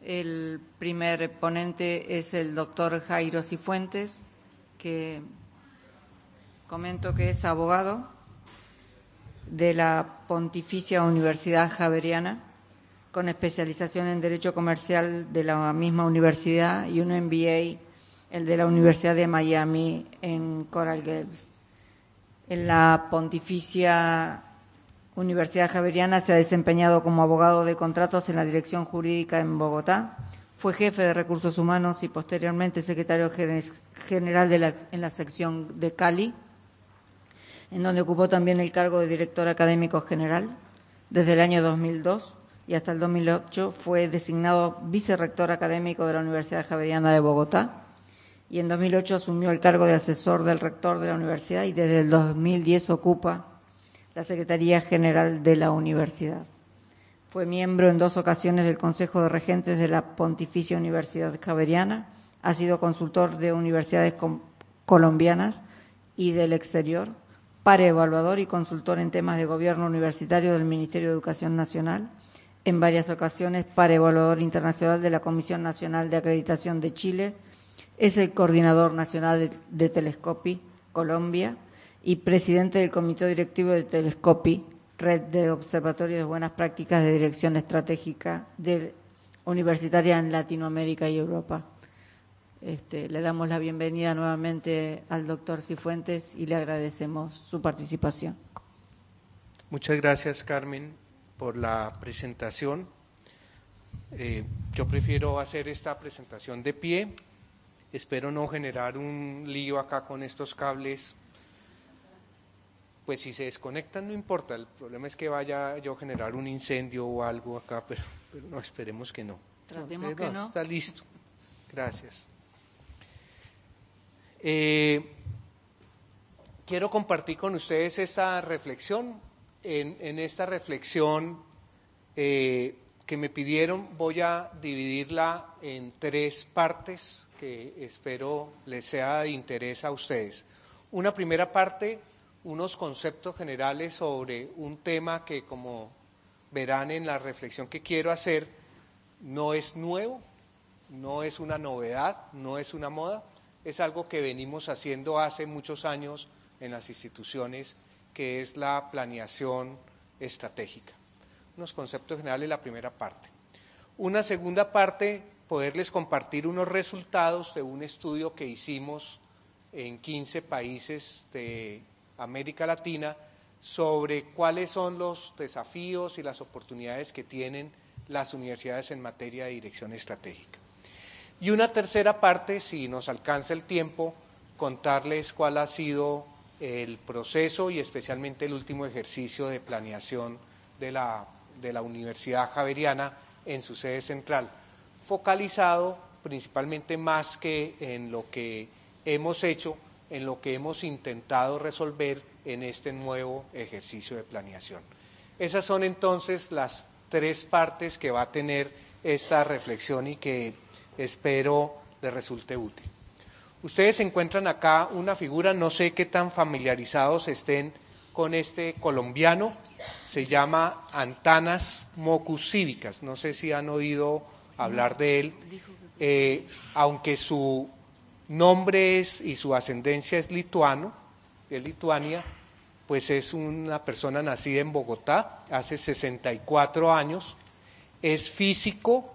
El primer ponente es el doctor Jairo Cifuentes, que comento que es abogado de la Pontificia Universidad Javeriana, con especialización en Derecho Comercial de la misma universidad y un MBA, el de la Universidad de Miami en Coral Gables. En la Pontificia Universidad Javeriana se ha desempeñado como abogado de contratos en la Dirección Jurídica en Bogotá. Fue jefe de Recursos Humanos y posteriormente secretario general en la sección de Cali, en donde ocupó también el cargo de director académico general. Desde el año 2002 y hasta el 2008 fue designado vicerrector académico de la Universidad Javeriana de Bogotá, y en 2008 asumió el cargo de asesor del rector de la universidad y desde el 2010 ocupa la Secretaría General de la Universidad. Fue miembro en 2 ocasiones del Consejo de Regentes de la Pontificia Universidad Javeriana, ha sido consultor de universidades colombianas y del exterior, pareevaluador y consultor en temas de gobierno universitario del Ministerio de Educación Nacional, en varias ocasiones pareevaluador internacional de la Comisión Nacional de Acreditación de Chile, es el coordinador nacional de Telescopi Colombia y presidente del Comité Directivo de Telescopi, Red de Observatorios de Buenas Prácticas de Dirección Estratégica Universitaria en Latinoamérica y Europa. Le damos la bienvenida nuevamente al doctor Cifuentes y le agradecemos su participación. Muchas gracias, Carmen, por la presentación. Yo prefiero hacer esta presentación de pie. Espero no generar un lío acá con estos cables. Pues si se desconectan no importa, el problema es que vaya yo a generar un incendio o algo acá, pero no, esperemos que no. Tratemos que no. Está listo. Gracias. Quiero compartir con ustedes esta reflexión. En esta reflexión que me pidieron voy a dividirla en 3 partes que espero les sea de interés a ustedes. Una primera parte, unos conceptos generales sobre un tema que, como verán en la reflexión que quiero hacer, no es nuevo, no es una novedad, no es una moda, es algo que venimos haciendo hace muchos años en las instituciones, que es la planeación estratégica. Unos conceptos generales, la primera parte. Una segunda parte, poderles compartir unos resultados de un estudio que hicimos en 15 países de América Latina sobre cuáles son los desafíos y las oportunidades que tienen las universidades en materia de dirección estratégica. Y una tercera parte, si nos alcanza el tiempo, contarles cuál ha sido el proceso y especialmente el último ejercicio de planeación de la Universidad Javeriana en su sede central, focalizado principalmente más que en lo que hemos hecho, en lo que hemos intentado resolver en este nuevo ejercicio de planeación. Esas son entonces las 3 partes que va a tener esta reflexión y que espero les resulte útil. Ustedes encuentran acá una figura, no sé qué tan familiarizados estén con este colombiano, se llama Antanas Mockusívicas, no sé si han oído hablar de él, aunque su nombre y su ascendencia es lituano, de Lituania, pues es una persona nacida en Bogotá hace 64 años, es físico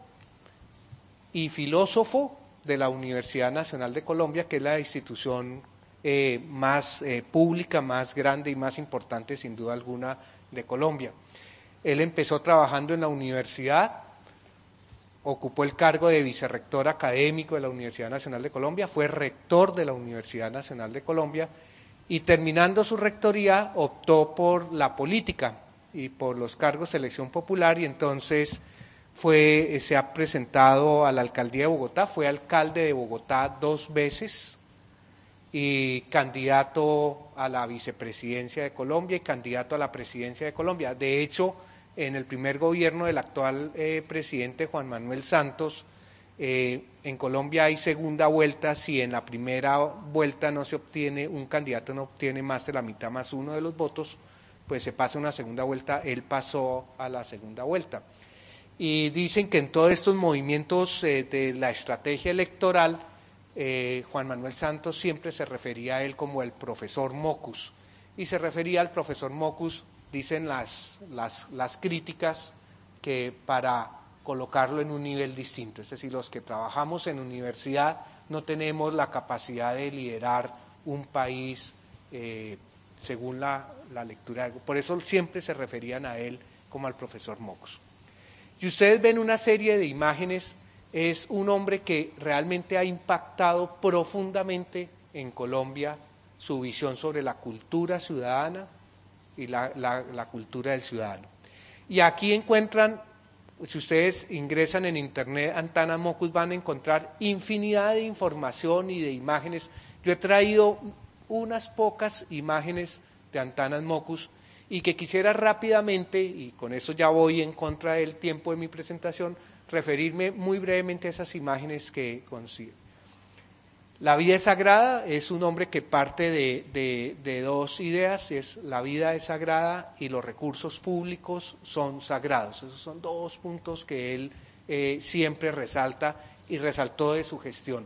y filósofo de la Universidad Nacional de Colombia, que es la institución más pública, más grande y más importante sin duda alguna de Colombia. Él empezó trabajando en la universidad, ocupó el cargo de vicerrector académico de la Universidad Nacional de Colombia, fue rector de la Universidad Nacional de Colombia y terminando su rectoría optó por la política y por los cargos de elección popular y entonces se ha presentado a la alcaldía de Bogotá, fue alcalde de Bogotá 2 veces y candidato a la vicepresidencia de Colombia y candidato a la presidencia de Colombia. De hecho, en el primer gobierno del actual presidente Juan Manuel Santos, en Colombia hay segunda vuelta, si en la primera vuelta no se obtiene, un candidato no obtiene más de la mitad más 1 de los votos, pues se pasa a una segunda vuelta, él pasó a la segunda vuelta. y dicen que en todos estos movimientos de la estrategia electoral, Juan Manuel Santos siempre se refería a él como el profesor Mockus, y se refería al profesor Mockus, dicen las críticas, que para colocarlo en un nivel distinto, es decir, los que trabajamos en universidad no tenemos la capacidad de liderar un país según la lectura, por eso siempre se referían a él como al profesor Mockus. Y ustedes ven una serie de imágenes, es un hombre que realmente ha impactado profundamente en Colombia su visión sobre la cultura ciudadana y la cultura del ciudadano. Y aquí encuentran, si ustedes ingresan en internet Antanas Mockus, van a encontrar infinidad de información y de imágenes. Yo he traído unas pocas imágenes de Antanas Mockus y que quisiera rápidamente, y con eso ya voy en contra del tiempo de mi presentación, referirme muy brevemente a esas imágenes que consigo. La vida es sagrada es un hombre que parte de dos ideas, es la vida es sagrada y los recursos públicos son sagrados. Esos son dos puntos que él siempre resalta y resaltó de su gestión.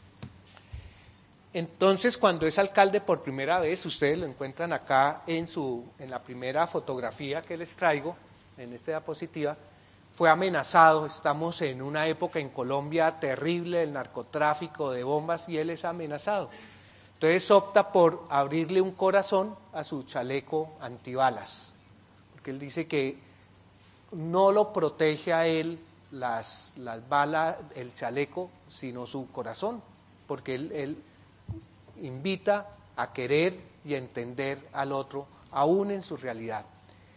Entonces, cuando es alcalde por primera vez, ustedes lo encuentran acá en la primera fotografía que les traigo, en esta diapositiva, fue amenazado. Estamos en una época en Colombia terrible del narcotráfico, de bombas, y él es amenazado. Entonces opta por abrirle un corazón a su chaleco antibalas, porque él dice que no lo protege a él las balas, el chaleco, sino su corazón, porque él invita a querer y a entender al otro, aún en su realidad.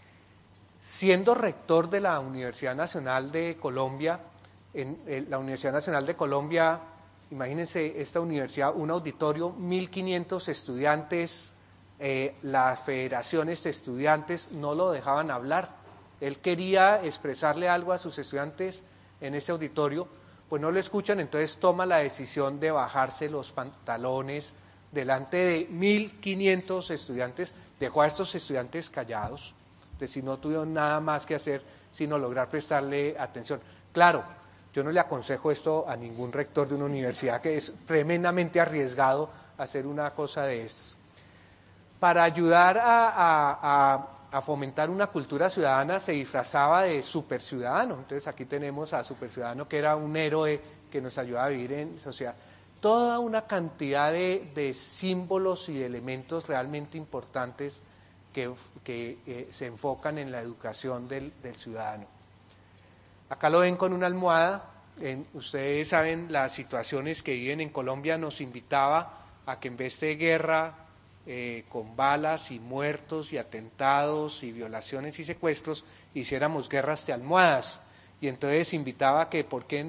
Siendo rector de la Universidad Nacional de Colombia, la Universidad Nacional de Colombia, imagínense esta universidad, un auditorio, 1.500 estudiantes, las federaciones de estudiantes no lo dejaban hablar. Él quería expresarle algo a sus estudiantes en ese auditorio, pues no lo escuchan, entonces toma la decisión de bajarse los pantalones delante de 1.500 estudiantes, dejó a estos estudiantes callados, de si no tuvieron nada más que hacer sino lograr prestarle atención. Claro, yo no le aconsejo esto a ningún rector de una universidad, que es tremendamente arriesgado hacer una cosa de estas. Para ayudar a fomentar una cultura ciudadana se disfrazaba de superciudadano. Entonces aquí tenemos a Superciudadano, que era un héroe que nos ayuda a vivir en sociedad. Toda una cantidad de símbolos y de elementos realmente importantes que se enfocan en la educación del ciudadano. Acá lo ven con una almohada. Ustedes saben las situaciones que viven en Colombia. Nos invitaba a que en vez de guerra con balas y muertos y atentados y violaciones y secuestros, hiciéramos guerras de almohadas. Y entonces invitaba a que por qué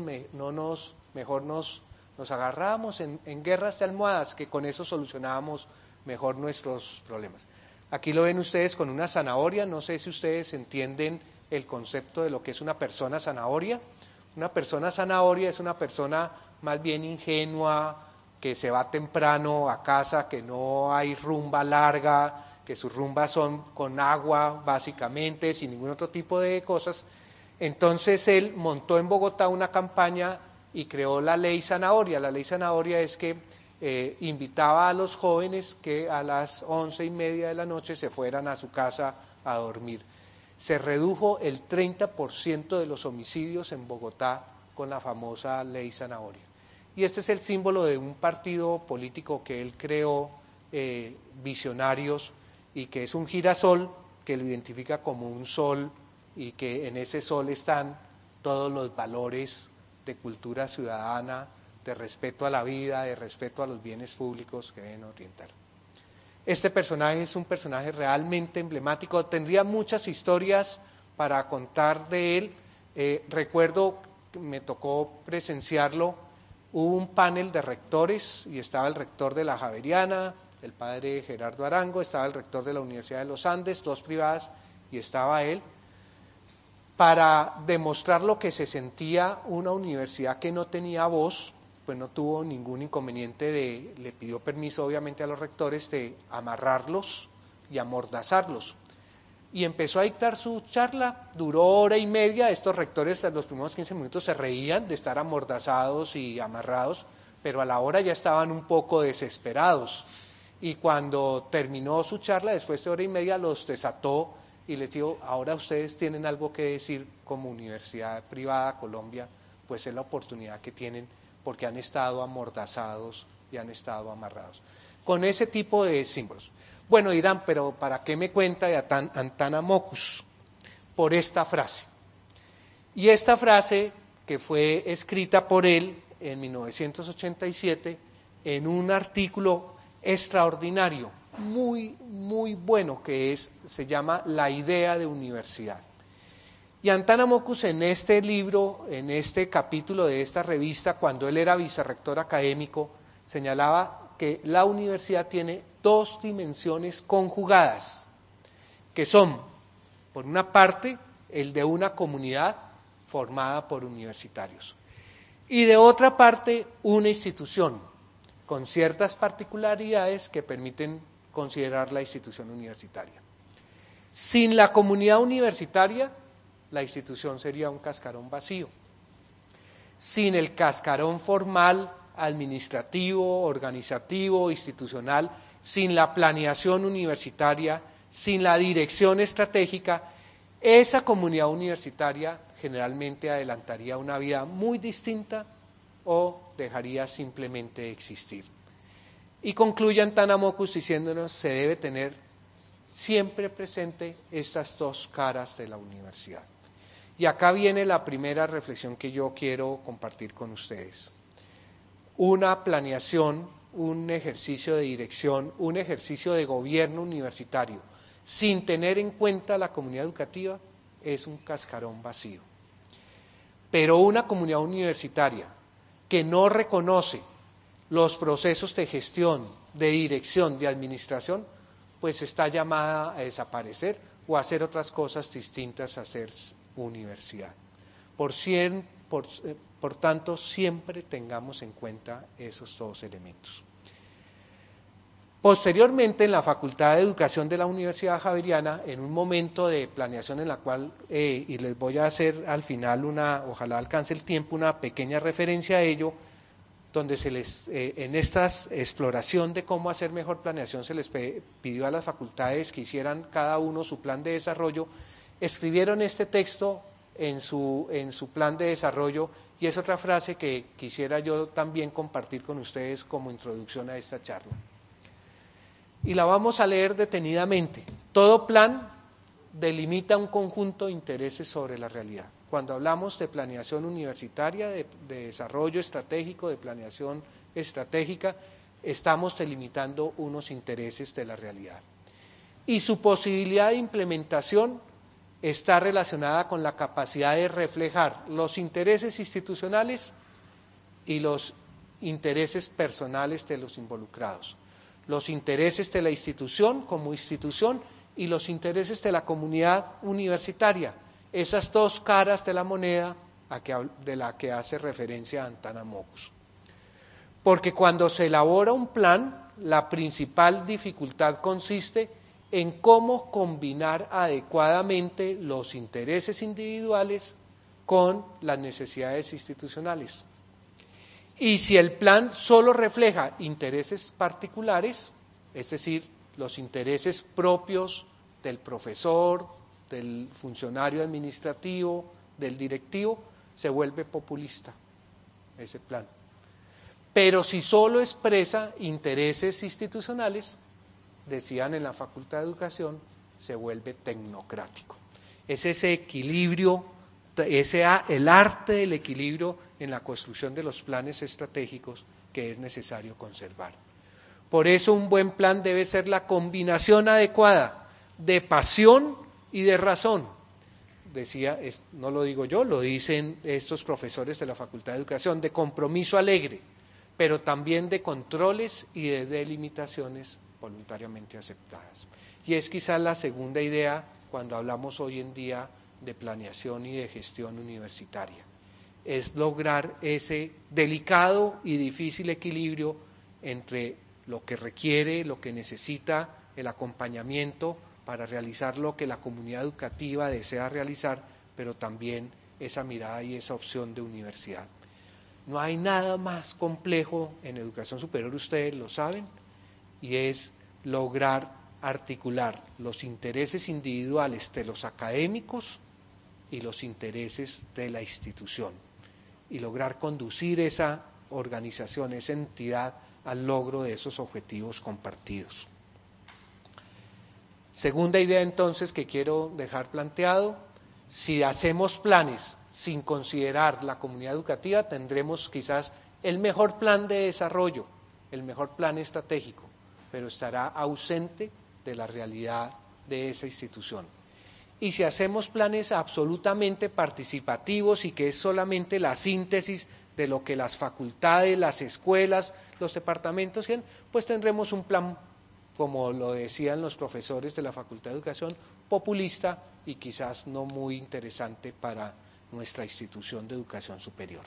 mejor nos agarrábamos en guerras de almohadas, que con eso solucionábamos mejor nuestros problemas. Aquí lo ven ustedes con una zanahoria. No sé si ustedes entienden el concepto de lo que es una persona zanahoria. Una persona zanahoria es una persona más bien ingenua, que se va temprano a casa, que no hay rumba larga, que sus rumbas son con agua básicamente, sin ningún otro tipo de cosas. Entonces él montó en Bogotá una campaña y creó la ley zanahoria. La ley zanahoria es que invitaba a los jóvenes que a las 11:30 de la noche se fueran a su casa a dormir. Se redujo el 30% de los homicidios en Bogotá con la famosa ley zanahoria. Y este es el símbolo de un partido político que él creó, Visionarios, y que es un girasol que lo identifica como un sol, y que en ese sol están todos los valores de cultura ciudadana, de respeto a la vida, de respeto a los bienes públicos que deben orientar. Este personaje es un personaje realmente emblemático. Tendría muchas historias para contar de él. Recuerdo que me tocó presenciarlo. Hubo un panel de rectores y estaba el rector de la Javeriana, el padre Gerardo Arango, estaba el rector de la Universidad de los Andes, dos privadas, y estaba él, para demostrar lo que se sentía una universidad que no tenía voz. Pues no tuvo ningún inconveniente le pidió permiso obviamente a los rectores de amarrarlos y amordazarlos. y empezó a dictar su charla, duró 1 hora y media, estos rectores en los primeros 15 minutos se reían de estar amordazados y amarrados, pero a la hora ya estaban un poco desesperados, y cuando terminó su charla, después de 1 hora y media, los desató y les dijo: ahora ustedes tienen algo que decir como Universidad Privada Colombia, pues es la oportunidad que tienen, porque han estado amordazados y han estado amarrados. Con ese tipo de símbolos. Bueno, dirán, pero ¿para qué me cuenta de Antanamocus? Por esta frase. Y esta frase, que fue escrita por él en 1987, en un artículo extraordinario, muy, muy bueno, que se llama La idea de universidad. Y Antanamocus, en este libro, en este capítulo de esta revista, cuando él era vicerrector académico, señalaba que la universidad tiene 2 dimensiones conjugadas, que son, por una parte, el de una comunidad formada por universitarios, y de otra parte, una institución con ciertas particularidades que permiten considerar la institución universitaria. Sin la comunidad universitaria, la institución sería un cascarón vacío. Sin el cascarón formal, administrativo, organizativo, institucional, sin la planeación universitaria, sin la dirección estratégica, esa comunidad universitaria generalmente adelantaría una vida muy distinta o dejaría simplemente de existir. Y concluye Antanamocus diciéndonos: se debe tener siempre presente estas 2 caras de la universidad. Y acá viene la primera reflexión que yo quiero compartir con ustedes. Una planeación, un ejercicio de dirección, un ejercicio de gobierno universitario, sin tener en cuenta la comunidad educativa, es un cascarón vacío. Pero una comunidad universitaria que no reconoce los procesos de gestión, de dirección, de administración, pues está llamada a desaparecer o a hacer otras cosas distintas a ser universidad. Por tanto, siempre tengamos en cuenta esos 2 elementos. Posteriormente, en la Facultad de Educación de la Universidad Javeriana, en un momento de planeación en la cual, y les voy a hacer al final ojalá alcance el tiempo, una pequeña referencia a ello, donde en esta exploración de cómo hacer mejor planeación, se les pidió a las facultades que hicieran cada uno su plan de desarrollo. Escribieron este texto en su plan de desarrollo, y es otra frase que quisiera yo también compartir con ustedes como introducción a esta charla. Y la vamos a leer detenidamente. Todo plan delimita un conjunto de intereses sobre la realidad. Cuando hablamos de planeación universitaria, de desarrollo estratégico, de planeación estratégica, estamos delimitando unos intereses de la realidad. Y su posibilidad de implementación está relacionada con la capacidad de reflejar los intereses institucionales y los intereses personales de los involucrados, los intereses de la institución como institución y los intereses de la comunidad universitaria, esas 2 caras de la moneda de la que hace referencia Antanamocus. Porque cuando se elabora un plan, la principal dificultad consiste en cómo combinar adecuadamente los intereses individuales con las necesidades institucionales. Y si el plan solo refleja intereses particulares, es decir, los intereses propios del profesor, del funcionario administrativo, del directivo, se vuelve populista ese plan. Pero si solo expresa intereses institucionales, decían en la Facultad de Educación, se vuelve tecnocrático. Es ese equilibrio, el arte del equilibrio en la construcción de los planes estratégicos que es necesario conservar. Por eso un buen plan debe ser la combinación adecuada de pasión y de razón. Decía, no lo digo yo, lo dicen estos profesores de la Facultad de Educación, de compromiso alegre, pero también de controles y de delimitaciones voluntariamente aceptadas. Y es quizás la segunda idea cuando hablamos hoy en día de planeación y de gestión universitaria. Es lograr ese delicado y difícil equilibrio entre lo que requiere, lo que necesita el acompañamiento para realizar lo que la comunidad educativa desea realizar, pero también esa mirada y esa opción de universidad. No hay nada más complejo en educación superior, ustedes lo saben, y es lograr articular los intereses individuales de los académicos y los intereses de la institución, y lograr conducir esa organización, esa entidad, al logro de esos objetivos compartidos. Segunda idea entonces que quiero dejar planteado: si hacemos planes sin considerar la comunidad educativa, tendremos quizás el mejor plan de desarrollo, el mejor plan estratégico, pero estará ausente de la realidad de esa institución. Y si hacemos planes absolutamente participativos y que es solamente la síntesis de lo que las facultades, las escuelas, los departamentos quieren, pues tendremos un plan, como lo decían los profesores de la Facultad de Educación, populista y quizás no muy interesante para nuestra institución de educación superior.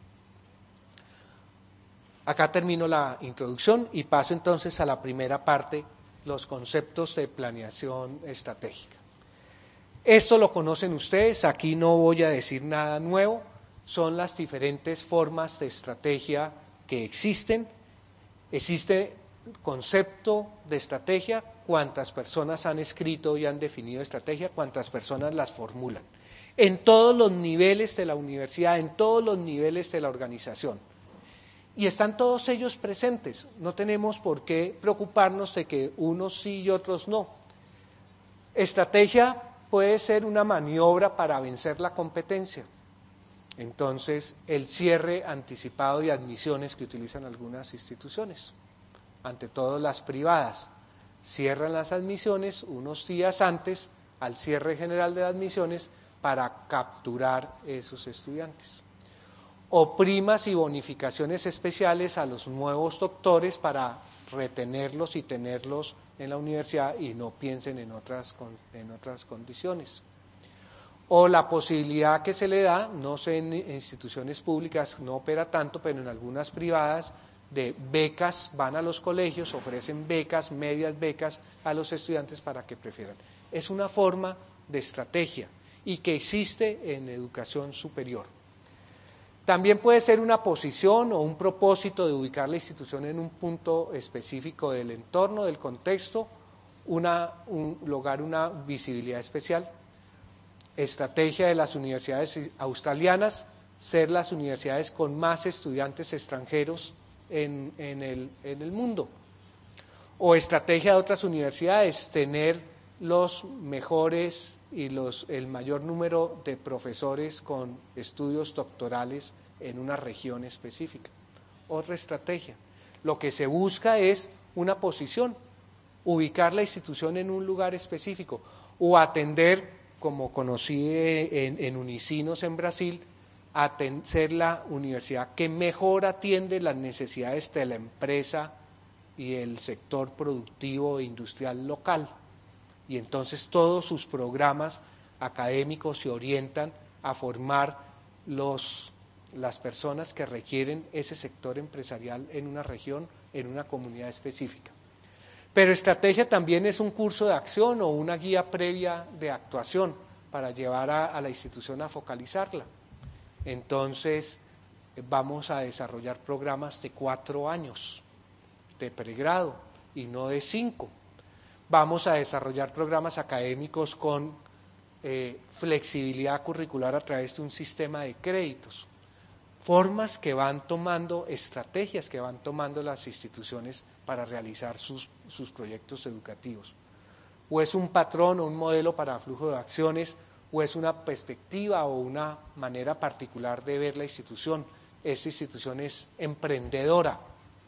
Acá termino la introducción y paso entonces a la primera parte, los conceptos de planeación estratégica. Esto lo conocen ustedes, aquí no voy a decir nada nuevo, son las diferentes formas de estrategia que existen. Existe concepto de estrategia, cuántas personas han escrito y han definido estrategia, cuántas personas las formulan. En todos los niveles de la universidad, en todos los niveles de la organización. Y están todos ellos presentes, no tenemos por qué preocuparnos de que unos sí y otros no. Estrategia puede ser una maniobra para vencer la competencia. Entonces, el cierre anticipado de admisiones que utilizan algunas instituciones, ante todo las privadas, cierran las admisiones unos días antes al cierre general de admisiones para capturar esos estudiantes. O primas y bonificaciones especiales a los nuevos doctores para retenerlos y tenerlos en la universidad y no piensen en otras condiciones. O la posibilidad que se le da, no sé, en instituciones públicas no opera tanto, pero en algunas privadas, de becas, van a los colegios, ofrecen becas, medias becas a los estudiantes para que prefieran. Es una forma de estrategia y que existe en educación superior. También puede ser una posición o un propósito de ubicar la institución en un punto específico del entorno, del contexto, lograr una visibilidad especial. Estrategia de las universidades australianas, ser las universidades con más estudiantes extranjeros en el mundo. O estrategia de otras universidades, tener los mejores y el mayor número de profesores con estudios doctorales en una región específica. Otra estrategia. Lo que se busca es una posición, ubicar la institución en un lugar específico o atender, como conocí en Unicinos en Brasil, ser la universidad que mejor atiende las necesidades de la empresa y el sector productivo e industrial local. Y entonces todos sus programas académicos se orientan a formar las personas que requieren ese sector empresarial en una región, en una comunidad específica. Pero estrategia también es un curso de acción o una guía previa de actuación para llevar a la institución a focalizarla. Entonces, vamos a desarrollar programas de 4 años de pregrado y no de 5. Vamos a desarrollar programas académicos con flexibilidad curricular a través de un sistema de créditos. Formas que van tomando, estrategias que van tomando las instituciones para realizar sus proyectos educativos. O es un patrón o un modelo para flujo de acciones, o es una perspectiva o una manera particular de ver la institución. Esta institución es emprendedora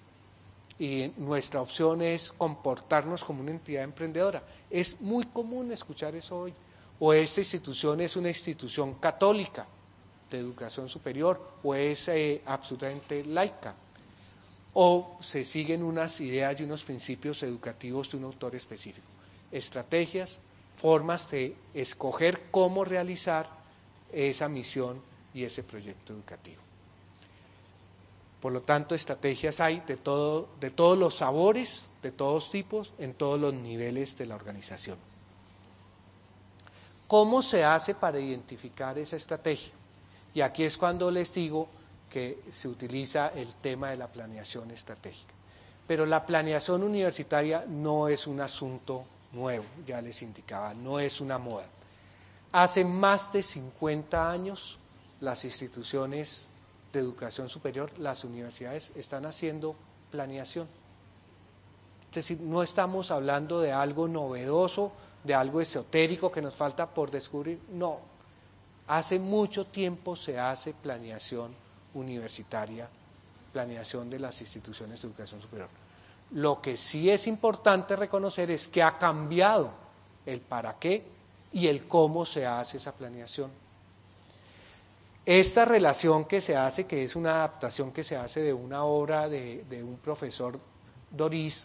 y nuestra opción es comportarnos como una entidad emprendedora. Es muy común escuchar eso hoy. O esta institución es una institución católica de educación superior o es absolutamente laica. O se siguen unas ideas y unos principios educativos de un autor específico. Estrategias, formas de escoger cómo realizar esa misión y ese proyecto educativo. Por lo tanto, estrategias hay de todos los sabores, de todos tipos, en todos los niveles de la organización. ¿Cómo se hace para identificar esa estrategia? Y aquí es cuando les digo que se utiliza el tema de la planeación estratégica. Pero la planeación universitaria no es un asunto nuevo, ya les indicaba, no es una moda. Hace más de 50 años las instituciones de educación superior, las universidades, están haciendo planeación. Es decir, no estamos hablando de algo novedoso, de algo esotérico que nos falta por descubrir, no. Hace mucho tiempo se hace planeación universitaria, planeación de las instituciones de educación superior. Lo que sí es importante reconocer es que ha cambiado el para qué y el cómo se hace esa planeación. Esta relación que se hace, que es una adaptación que se hace de una obra de un profesor Doris,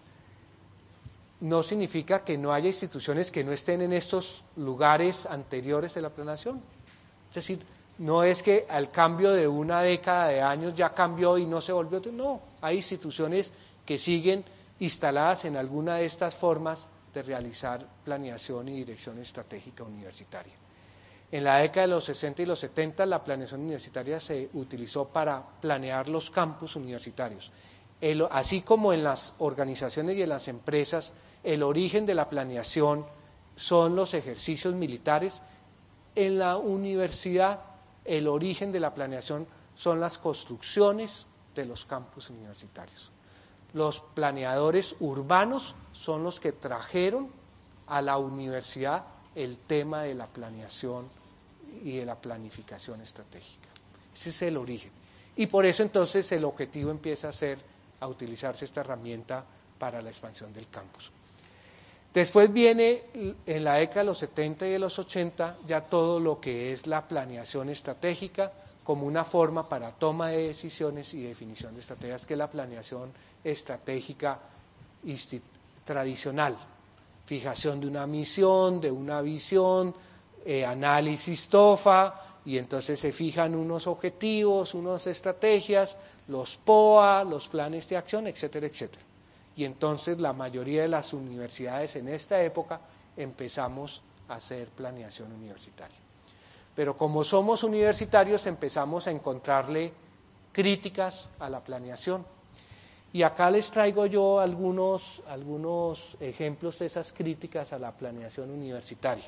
no significa que no haya instituciones que no estén en estos lugares anteriores de la planeación. Es decir, no es que al cambio de una década de años ya cambió y no se volvió, no, hay instituciones que siguen instaladas en alguna de estas formas de realizar planeación y dirección estratégica universitaria. En la década de los 60 y los 70 la planeación universitaria se utilizó para planear los campus universitarios. Así como en las organizaciones y en las empresas, el origen de la planeación son los ejercicios militares, en la universidad el origen de la planeación son las construcciones de los campus universitarios. Los planeadores urbanos son los que trajeron a la universidad el tema de la planeación y de la planificación estratégica. Ese es el origen. Y por eso entonces el objetivo empieza a utilizarse esta herramienta para la expansión del campus. Después viene en la década de los 70 y de los 80 ya todo lo que es la planeación estratégica como una forma para toma de decisiones y definición de estrategias, que es la planeación estratégica tradicional. Fijación de una misión, de una visión, análisis TOFA, y entonces se fijan unos objetivos, unas estrategias, los POA, los planes de acción, etcétera, etcétera. Y entonces la mayoría de las universidades en esta época empezamos a hacer planeación universitaria. Pero como somos universitarios empezamos a encontrarle críticas a la planeación. Y acá les traigo yo algunos ejemplos de esas críticas a la planeación universitaria.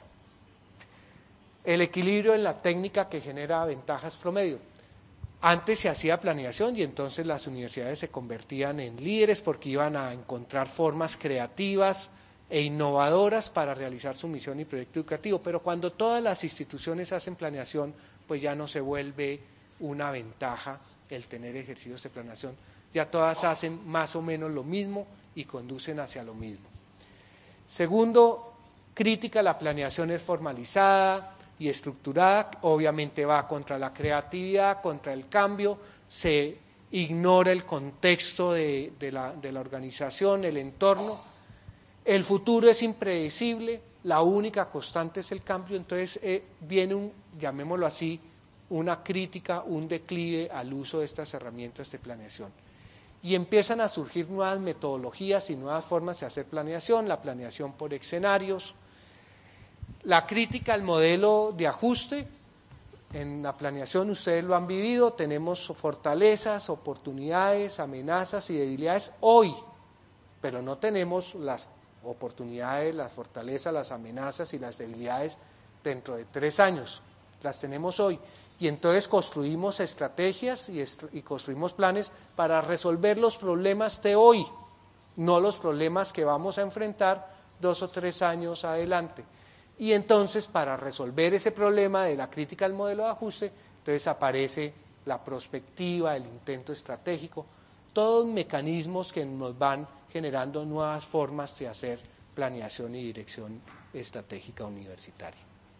El equilibrio en la técnica que genera ventajas promedio. Antes se hacía planeación y entonces las universidades se convertían en líderes porque iban a encontrar formas creativas e innovadoras para realizar su misión y proyecto educativo, pero cuando todas las instituciones hacen planeación, pues ya no se vuelve una ventaja el tener ejercicios de planeación, ya todas hacen más o menos lo mismo y conducen hacia lo mismo. Segundo, crítica, la planeación es formalizada y estructurada, obviamente va contra la creatividad, contra el cambio, se ignora el contexto de la organización, el entorno, el futuro es impredecible, la única constante es el cambio, entonces viene llamémoslo así, una crítica, un declive al uso de estas herramientas de planeación. Y empiezan a surgir nuevas metodologías y nuevas formas de hacer planeación, la planeación por escenarios. La crítica al modelo de ajuste, en la planeación ustedes lo han vivido, tenemos fortalezas, oportunidades, amenazas y debilidades hoy, pero no tenemos las oportunidades, las fortalezas, las amenazas y las debilidades dentro de 3 años, las tenemos hoy. Y entonces construimos estrategias y construimos planes para resolver los problemas de hoy, no los problemas que vamos a enfrentar 2 o 3 años adelante. Y entonces para resolver ese problema de la crítica al modelo de ajuste, entonces aparece la prospectiva, el intento estratégico, todos mecanismos que nos van generando nuevas formas de hacer planeación y dirección estratégica universitaria.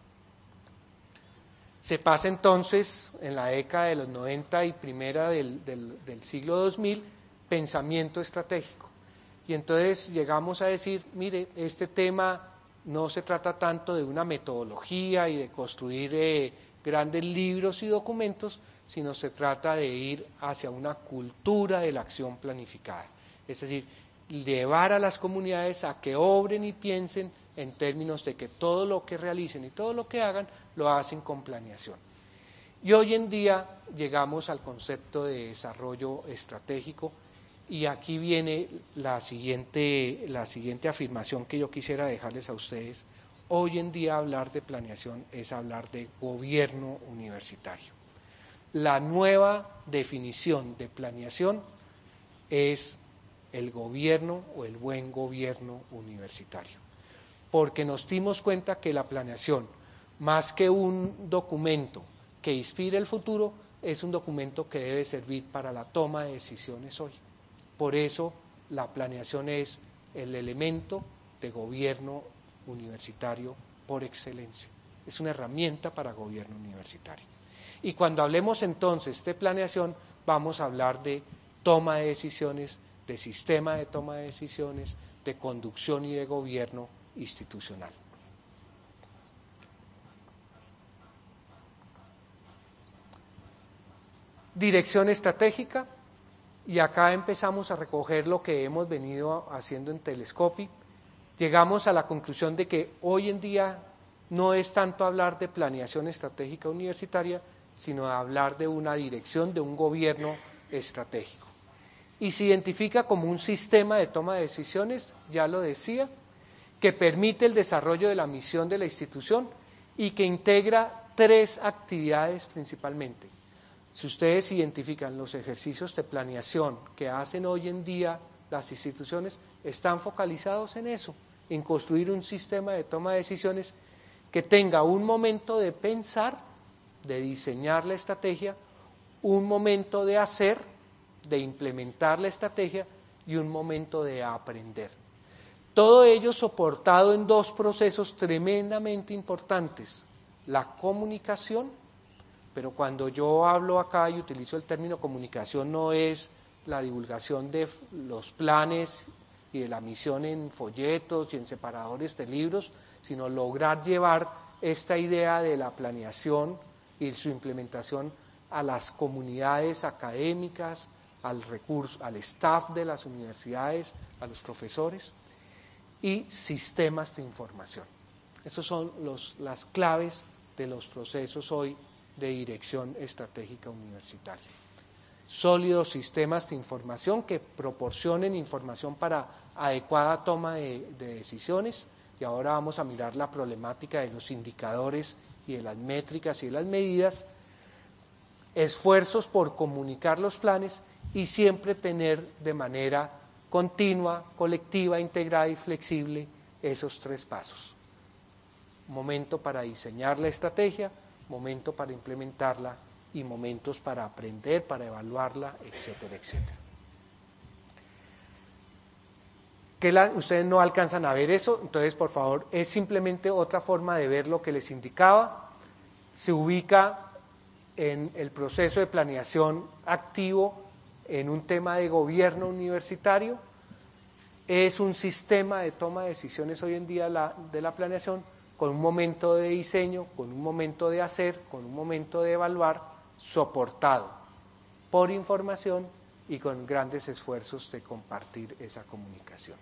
Se pasa entonces, en la década de los 90 y primera del siglo 2000, pensamiento estratégico. Y entonces llegamos a decir, mire, este tema no se trata tanto de una metodología y de construir grandes libros y documentos, sino se trata de ir hacia una cultura de la acción planificada. Es decir, llevar a las comunidades a que obren y piensen en términos de que todo lo que realicen y todo lo que hagan lo hacen con planeación. Y hoy en día llegamos al concepto de desarrollo estratégico y aquí viene la siguiente afirmación que yo quisiera dejarles a ustedes. Hoy en día hablar de planeación es hablar de gobierno universitario. La nueva definición de planeación es el gobierno o el buen gobierno universitario, porque nos dimos cuenta que la planeación, más que un documento que inspire el futuro, es un documento que debe servir para la toma de decisiones hoy. Por eso la planeación es el elemento de gobierno universitario por excelencia. Es una herramienta para gobierno universitario. Y cuando hablemos entonces de planeación, vamos a hablar de toma de decisiones, de sistema de toma de decisiones, de conducción y de gobierno institucional. Dirección estratégica, y acá empezamos a recoger lo que hemos venido haciendo en Telescopi. Llegamos a la conclusión de que hoy en día no es tanto hablar de planeación estratégica universitaria, sino de hablar de una dirección, de un gobierno estratégico. Y se identifica como un sistema de toma de decisiones, ya lo decía, que permite el desarrollo de la misión de la institución y que integra 3 actividades principalmente. Si ustedes identifican los ejercicios de planeación que hacen hoy en día las instituciones, están focalizados en eso, en construir un sistema de toma de decisiones que tenga un momento de pensar, de diseñar la estrategia, un momento de hacer, de implementar la estrategia y un momento de aprender. Todo ello soportado en 2 procesos tremendamente importantes: la comunicación, pero cuando yo hablo acá y utilizo el término comunicación no es la divulgación de los planes y de la misión en folletos y en separadores de libros, sino lograr llevar esta idea de la planeación y su implementación a las comunidades académicas, al recurso, al staff de las universidades, a los profesores, y sistemas de información. Esas son las claves de los procesos hoy de dirección estratégica universitaria. Sólidos sistemas de información que proporcionen información para adecuada toma de decisiones, y ahora vamos a mirar la problemática de los indicadores y de las métricas y de las medidas. Esfuerzos por comunicar los planes y siempre tener de manera continua, colectiva, integrada y flexible esos 3 pasos. Momento para diseñar la estrategia, momento para implementarla y momentos para aprender, para evaluarla, etcétera, etcétera. Ustedes no alcanzan a ver eso, entonces por favor, es simplemente otra forma de ver lo que les indicaba. Se ubica en el proceso de planeación activo en un tema de gobierno universitario. Es un sistema de toma de decisiones hoy en día de la planeación, con un momento de diseño, con un momento de hacer, con un momento de evaluar, soportado por información y con grandes esfuerzos de compartir esa comunicación.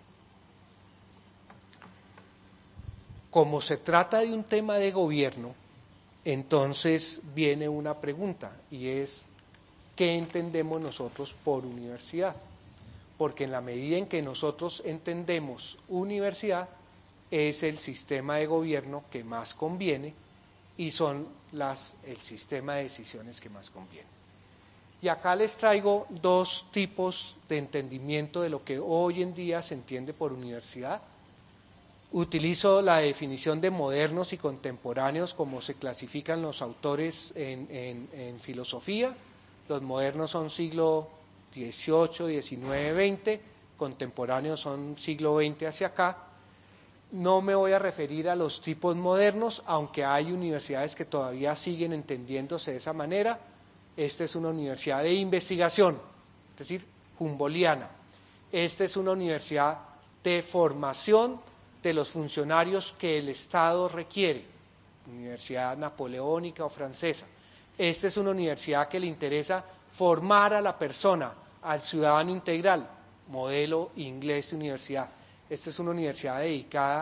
Como se trata de un tema de gobierno, entonces viene una pregunta y es: ¿qué entendemos nosotros por universidad? Porque en la medida en que nosotros entendemos universidad, es el sistema de gobierno que más conviene y son el sistema de decisiones que más conviene. Y acá les traigo 2 tipos de entendimiento de lo que hoy en día se entiende por universidad. Utilizo la definición de modernos y contemporáneos como se clasifican los autores en filosofía. Los modernos son siglo XVIII, XIX, XX, contemporáneos son siglo XX hacia acá. No me voy a referir a los tipos modernos, aunque hay universidades que todavía siguen entendiéndose de esa manera. Esta es una universidad de investigación, es decir, humboldtiana. Esta es una universidad de formación de los funcionarios que el Estado requiere, universidad napoleónica o francesa. Esta es una universidad que le interesa formar a la persona, al ciudadano integral, modelo inglés de universidad. Esta es una universidad dedicada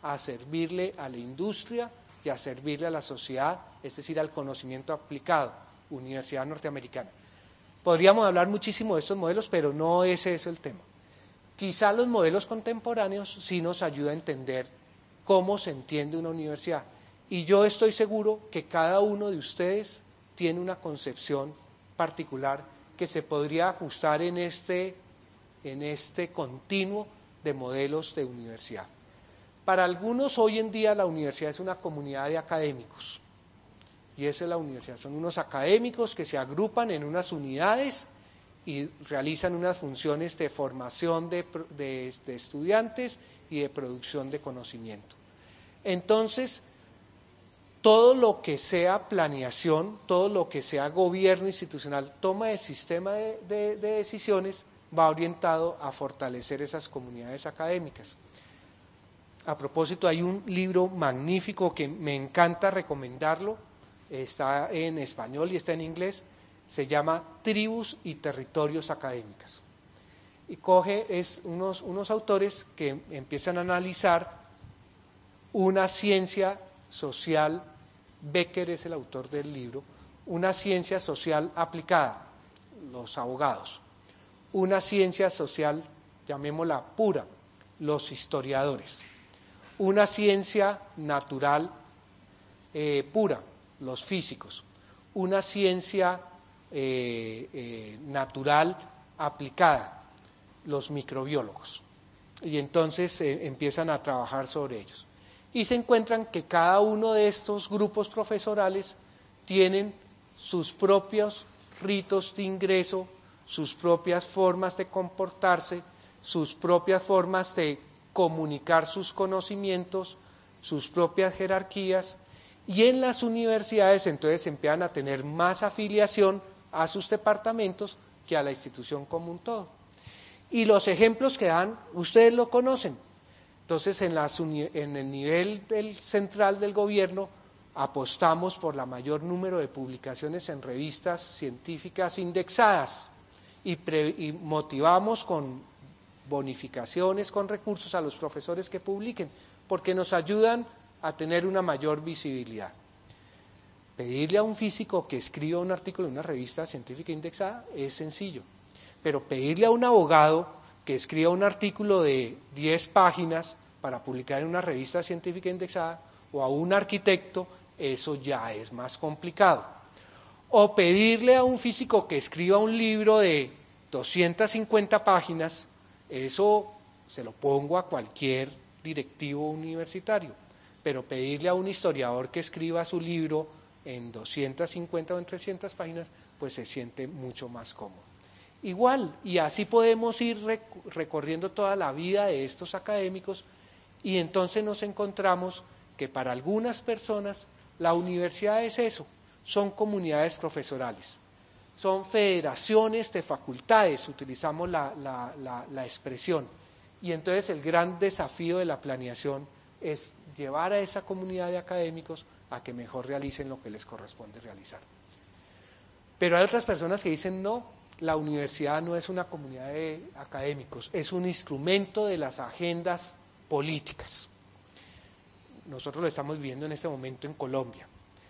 a servirle a la industria y a servirle a la sociedad, es decir, al conocimiento aplicado, Universidad Norteamericana. Podríamos hablar muchísimo de estos modelos, pero no es eso el tema. Quizá los modelos contemporáneos sí nos ayudan a entender cómo se entiende una universidad. Y yo estoy seguro que cada uno de ustedes tiene una concepción particular que se podría ajustar en este continuo de modelos de universidad. Para algunos hoy en día la universidad es una comunidad de académicos, y esa es la universidad, son unos académicos que se agrupan en unas unidades y realizan unas funciones de formación de estudiantes y de producción de conocimiento. Entonces, todo lo que sea planeación, todo lo que sea gobierno institucional, toma de sistema de decisiones, va orientado a fortalecer esas comunidades académicas. A propósito, hay un libro magnífico que me encanta recomendarlo, está en español y está en inglés, se llama Tribus y Territorios Académicas. Y es unos autores que empiezan a analizar una ciencia social, Becker es el autor del libro, una ciencia social aplicada, los abogados, una ciencia social, llamémosla pura, los historiadores, una ciencia natural pura, los físicos, una ciencia natural aplicada, los microbiólogos. Y entonces empiezan a trabajar sobre ellos. Y se encuentran que cada uno de estos grupos profesorales tienen sus propios ritos de ingreso, sus propias formas de comportarse, sus propias formas de comunicar sus conocimientos, sus propias jerarquías, y en las universidades entonces empiezan a tener más afiliación a sus departamentos que a la institución como un todo. Y los ejemplos que dan, ustedes lo conocen. Entonces, en el nivel central del gobierno, apostamos por la mayor número de publicaciones en revistas científicas indexadas y motivamos con bonificaciones, con recursos a los profesores que publiquen, porque nos ayudan a tener una mayor visibilidad. Pedirle a un físico que escriba un artículo en una revista científica indexada es sencillo, pero pedirle a un abogado que escriba un artículo de 10 páginas para publicar en una revista científica indexada, o a un arquitecto, eso ya es más complicado. O pedirle a un físico que escriba un libro de 250 páginas, eso se lo pongo a cualquier directivo universitario, pero pedirle a un historiador que escriba su libro en 250 o en 300 páginas, pues se siente mucho más cómodo. Igual, y así podemos ir recorriendo toda la vida de estos académicos, y entonces nos encontramos que para algunas personas la universidad es eso, son comunidades profesorales, son federaciones de facultades, utilizamos la expresión, y entonces el gran desafío de la planeación es llevar a esa comunidad de académicos a que mejor realicen lo que les corresponde realizar. Pero hay otras personas que dicen no, la universidad no es una comunidad de académicos, es un instrumento de las agendas políticas. Nosotros lo estamos viviendo en este momento en Colombia.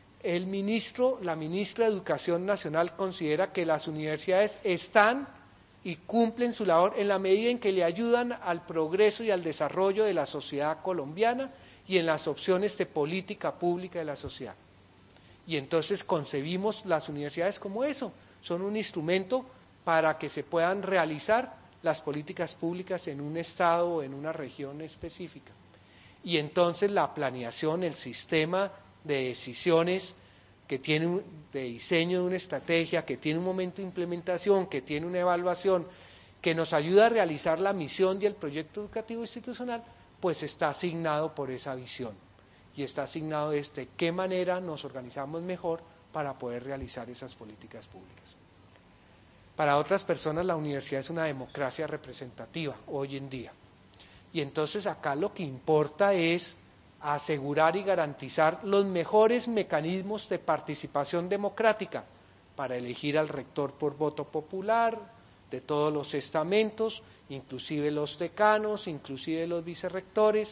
La ministra de Educación Nacional considera que las universidades están y cumplen su labor en la medida en que le ayudan al progreso y al desarrollo de la sociedad colombiana y en las opciones de política pública de la sociedad. Y entonces concebimos las universidades como eso, son un instrumento para que se puedan realizar las políticas públicas en un estado o en una región específica. Y entonces la planeación, el sistema de decisiones que tiene de diseño de una estrategia, que tiene un momento de implementación, que tiene una evaluación, que nos ayuda a realizar la misión y el proyecto educativo institucional, pues está asignado por esa visión y está asignado de qué manera nos organizamos mejor para poder realizar esas políticas públicas. Para otras personas la universidad es una democracia representativa hoy en día. Y entonces acá lo que importa es asegurar y garantizar los mejores mecanismos de participación democrática para elegir al rector por voto popular, de todos los estamentos, inclusive los decanos, inclusive los vicerrectores,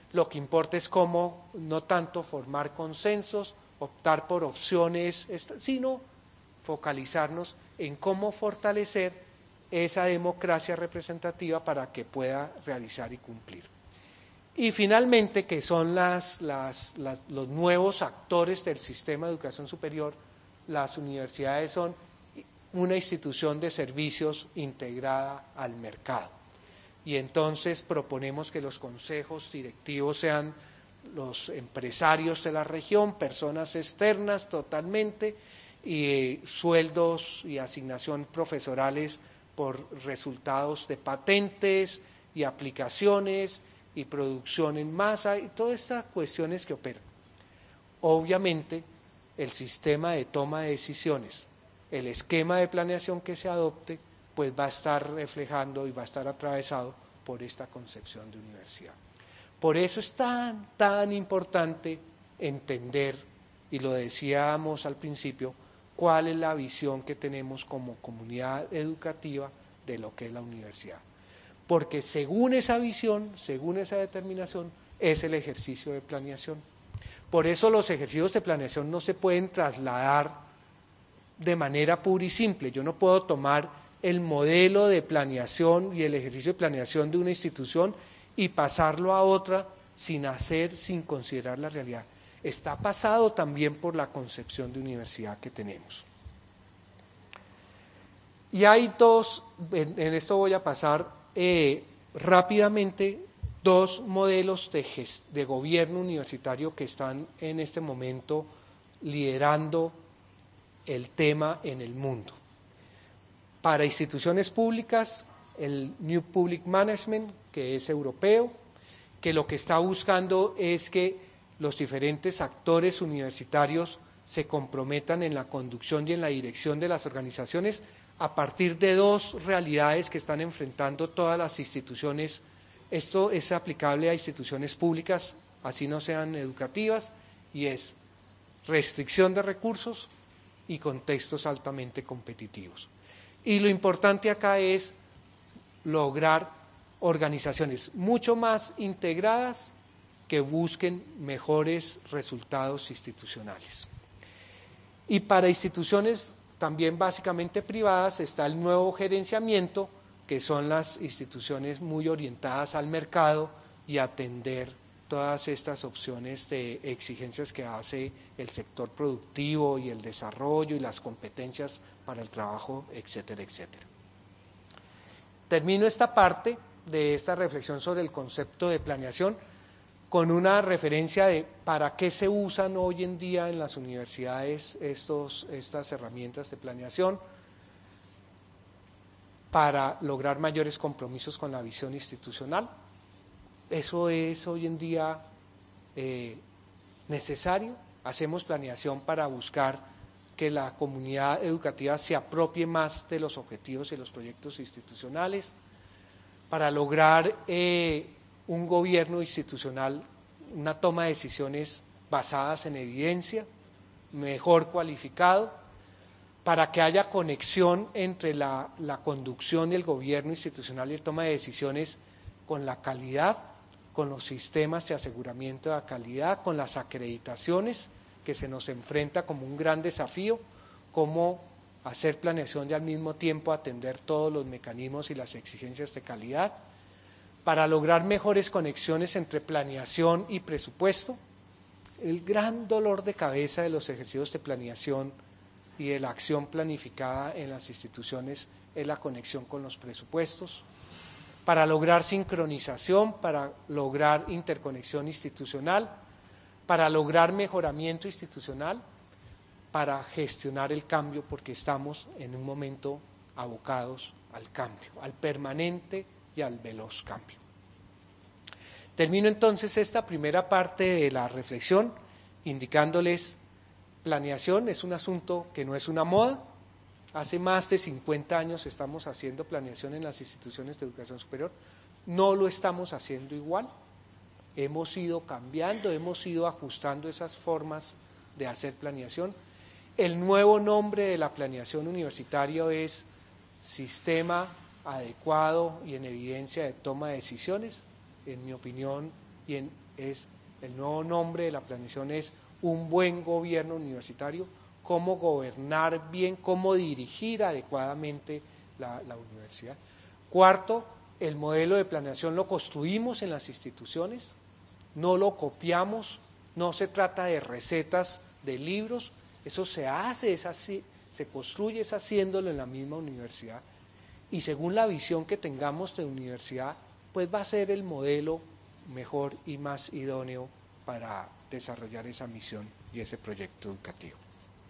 lo que importa es cómo, no tanto formar consensos, optar por opciones, sino focalizarnos en cómo fortalecer esa democracia representativa para que pueda realizar y cumplir. Y finalmente, que son los nuevos actores del sistema de educación superior, las universidades son una institución de servicios integrada al mercado. Y entonces proponemos que los consejos directivos sean los empresarios de la región, personas externas totalmente, y sueldos y asignación profesorales por resultados de patentes y aplicaciones y producción en masa y todas estas cuestiones que operan. Obviamente, el sistema de toma de decisiones, el esquema de planeación que se adopte, pues va a estar reflejando y va a estar atravesado por esta concepción de universidad. Por eso es tan importante entender, y lo decíamos al principio, cuál es la visión que tenemos como comunidad educativa de lo que es la universidad. Porque según esa visión, según esa determinación, es el ejercicio de planeación. Por eso los ejercicios de planeación no se pueden trasladar de manera pura y simple. Yo no puedo tomar el modelo de planeación y el ejercicio de planeación de una institución y pasarlo a otra sin considerar la realidad. Está pasado también por la concepción de universidad que tenemos. Y hay en esto voy a pasar rápidamente, dos modelos de gobierno universitario que están en este momento liderando el tema en el mundo. Para instituciones públicas, el New Public Management, que es europeo, que lo que está buscando es que los diferentes actores universitarios se comprometan en la conducción y en la dirección de las organizaciones a partir de dos realidades que están enfrentando todas las instituciones. Esto es aplicable a instituciones públicas, así no sean educativas, y es restricción de recursos y contextos altamente competitivos. Y lo importante acá es lograr organizaciones mucho más integradas que busquen mejores resultados institucionales. Y para instituciones también básicamente privadas está el nuevo gerenciamiento, que son las instituciones muy orientadas al mercado y atender todas estas opciones de exigencias que hace el sector productivo y el desarrollo y las competencias para el trabajo, etcétera, etcétera. Termino esta parte de esta reflexión sobre el concepto de planeación con una referencia de para qué se usan hoy en día en las universidades estas herramientas de planeación, para lograr mayores compromisos con la visión institucional. Eso es hoy en día necesario. Hacemos planeación para buscar que la comunidad educativa se apropie más de los objetivos y los proyectos institucionales, para lograr un gobierno institucional, una toma de decisiones basadas en evidencia, mejor cualificado, para que haya conexión entre la conducción del gobierno institucional y la toma de decisiones con la calidad, con los sistemas de aseguramiento de la calidad, con las acreditaciones, que se nos enfrenta como un gran desafío, cómo hacer planeación y al mismo tiempo atender todos los mecanismos y las exigencias de calidad, para lograr mejores conexiones entre planeación y presupuesto. El gran dolor de cabeza de los ejercicios de planeación y de la acción planificada en las instituciones es la conexión con los presupuestos, para lograr sincronización, para lograr interconexión institucional, para lograr mejoramiento institucional, para gestionar el cambio, porque estamos en un momento abocados al cambio, al permanente y al veloz cambio. Termino entonces esta primera parte de la reflexión indicándoles: planeación es un asunto que no es una moda. Hace más de 50 años estamos haciendo planeación en las instituciones de educación superior. No lo estamos haciendo igual. Hemos ido cambiando, hemos ido ajustando esas formas de hacer planeación. El nuevo nombre de la planeación universitaria es Sistema Adecuado y en Evidencia de Toma de Decisiones, en mi opinión, y en el nuevo nombre de la planeación es un buen gobierno universitario, cómo gobernar bien, cómo dirigir adecuadamente la universidad. Cuarto, el modelo de planeación lo construimos en las instituciones, no lo copiamos, no se trata de recetas de libros, eso se hace, es así, se construye, es haciéndolo en la misma universidad, y según la visión que tengamos de universidad, pues va a ser el modelo mejor y más idóneo para desarrollar esa misión y ese proyecto educativo.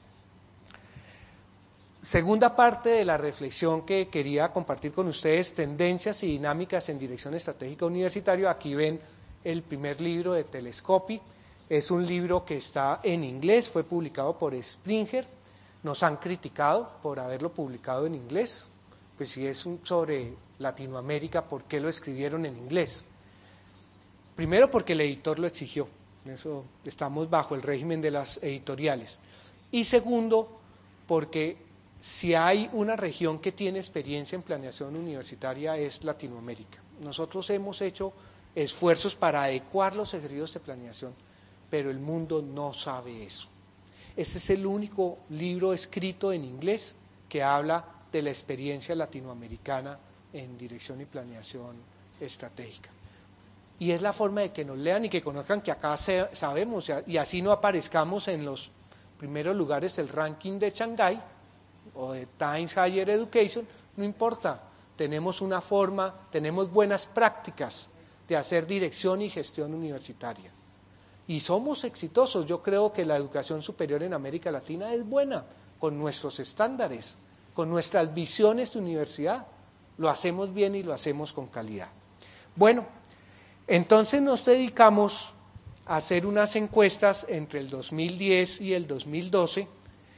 Segunda parte de la reflexión que quería compartir con ustedes, tendencias y dinámicas en dirección estratégica universitaria. Aquí ven el primer libro de Telescopy, es un libro que está en inglés, fue publicado por Springer, nos han criticado por haberlo publicado en inglés, pues si es sobre Latinoamérica, ¿por qué lo escribieron en inglés? Primero porque el editor lo exigió, eso estamos bajo el régimen de las editoriales, y segundo porque si hay una región que tiene experiencia en planeación universitaria es Latinoamérica. Nosotros hemos hecho esfuerzos para adecuar los ejercicios de planeación, pero el mundo no sabe eso. Este es el único libro escrito en inglés que habla de la experiencia latinoamericana en dirección y planeación estratégica. Y es la forma de que nos lean y que conozcan que acá sabemos, y así no aparezcamos en los primeros lugares del ranking de Shanghái o de Times Higher Education, no importa, tenemos una forma, tenemos buenas prácticas de hacer dirección y gestión universitaria. Y somos exitosos, yo creo que la educación superior en América Latina es buena, con nuestros estándares, con nuestras visiones de universidad, lo hacemos bien y lo hacemos con calidad. Bueno, entonces nos dedicamos a hacer unas encuestas entre el 2010 y el 2012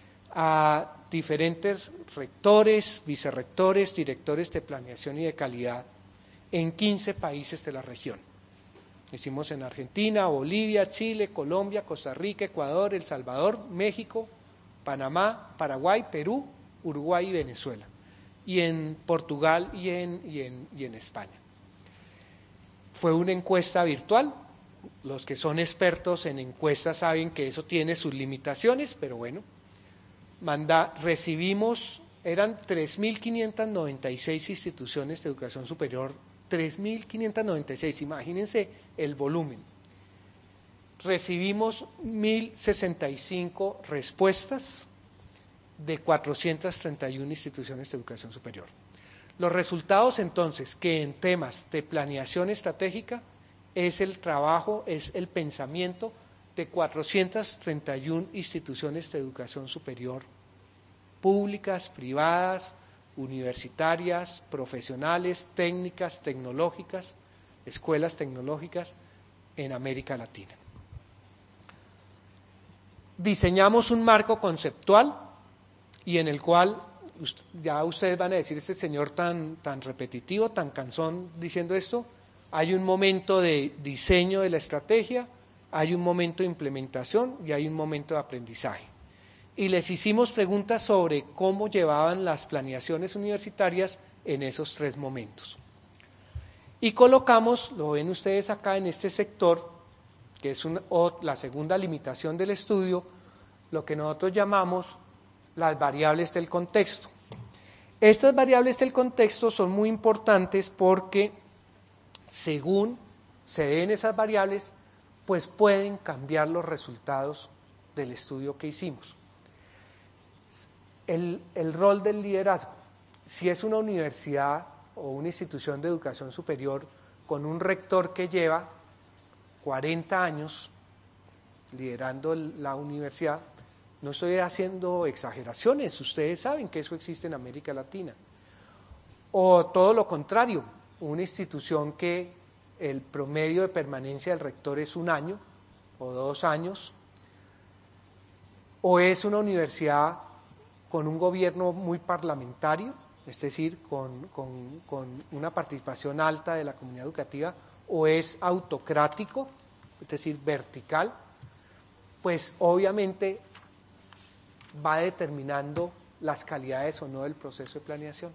a diferentes rectores, vicerrectores, directores de planeación y de calidad en 15 países de la región. Hicimos en Argentina, Bolivia, Chile, Colombia, Costa Rica, Ecuador, El Salvador, México, Panamá, Paraguay, Perú, Uruguay y Venezuela, y en Portugal y en España. Fue una encuesta virtual, los que son expertos en encuestas saben que eso tiene sus limitaciones, pero bueno, recibimos, eran 3.596 instituciones de educación superior, 3.596, imagínense el volumen. Recibimos 1.065 respuestas de 431 instituciones de educación superior. Los resultados entonces, que en temas de planeación estratégica es el trabajo, es el pensamiento de 431 instituciones de educación superior, públicas, privadas, universitarias, profesionales, técnicas, tecnológicas, escuelas tecnológicas en América Latina. Diseñamos un marco conceptual y en el cual ya ustedes van a decir, este señor tan repetitivo, tan cansón diciendo esto, hay un momento de diseño de la estrategia, hay un momento de implementación y hay un momento de aprendizaje. Y les hicimos preguntas sobre cómo llevaban las planeaciones universitarias en esos 3 momentos. Y colocamos, lo ven ustedes acá en este sector, que es la segunda limitación del estudio, lo que nosotros llamamos las variables del contexto. Estas variables del contexto son muy importantes porque según se den esas variables, pues pueden cambiar los resultados del estudio que hicimos. El rol del liderazgo. Si es una universidad o una institución de educación superior con un rector que lleva 40 años liderando la universidad, no estoy haciendo exageraciones, ustedes saben que eso existe en América Latina. O todo lo contrario, una institución que el promedio de permanencia del rector es 1 año o 2 años, o es una universidad con un gobierno muy parlamentario, es decir, con una participación alta de la comunidad educativa, o es autocrático, es decir, vertical, pues obviamente va determinando las calidades o no del proceso de planeación.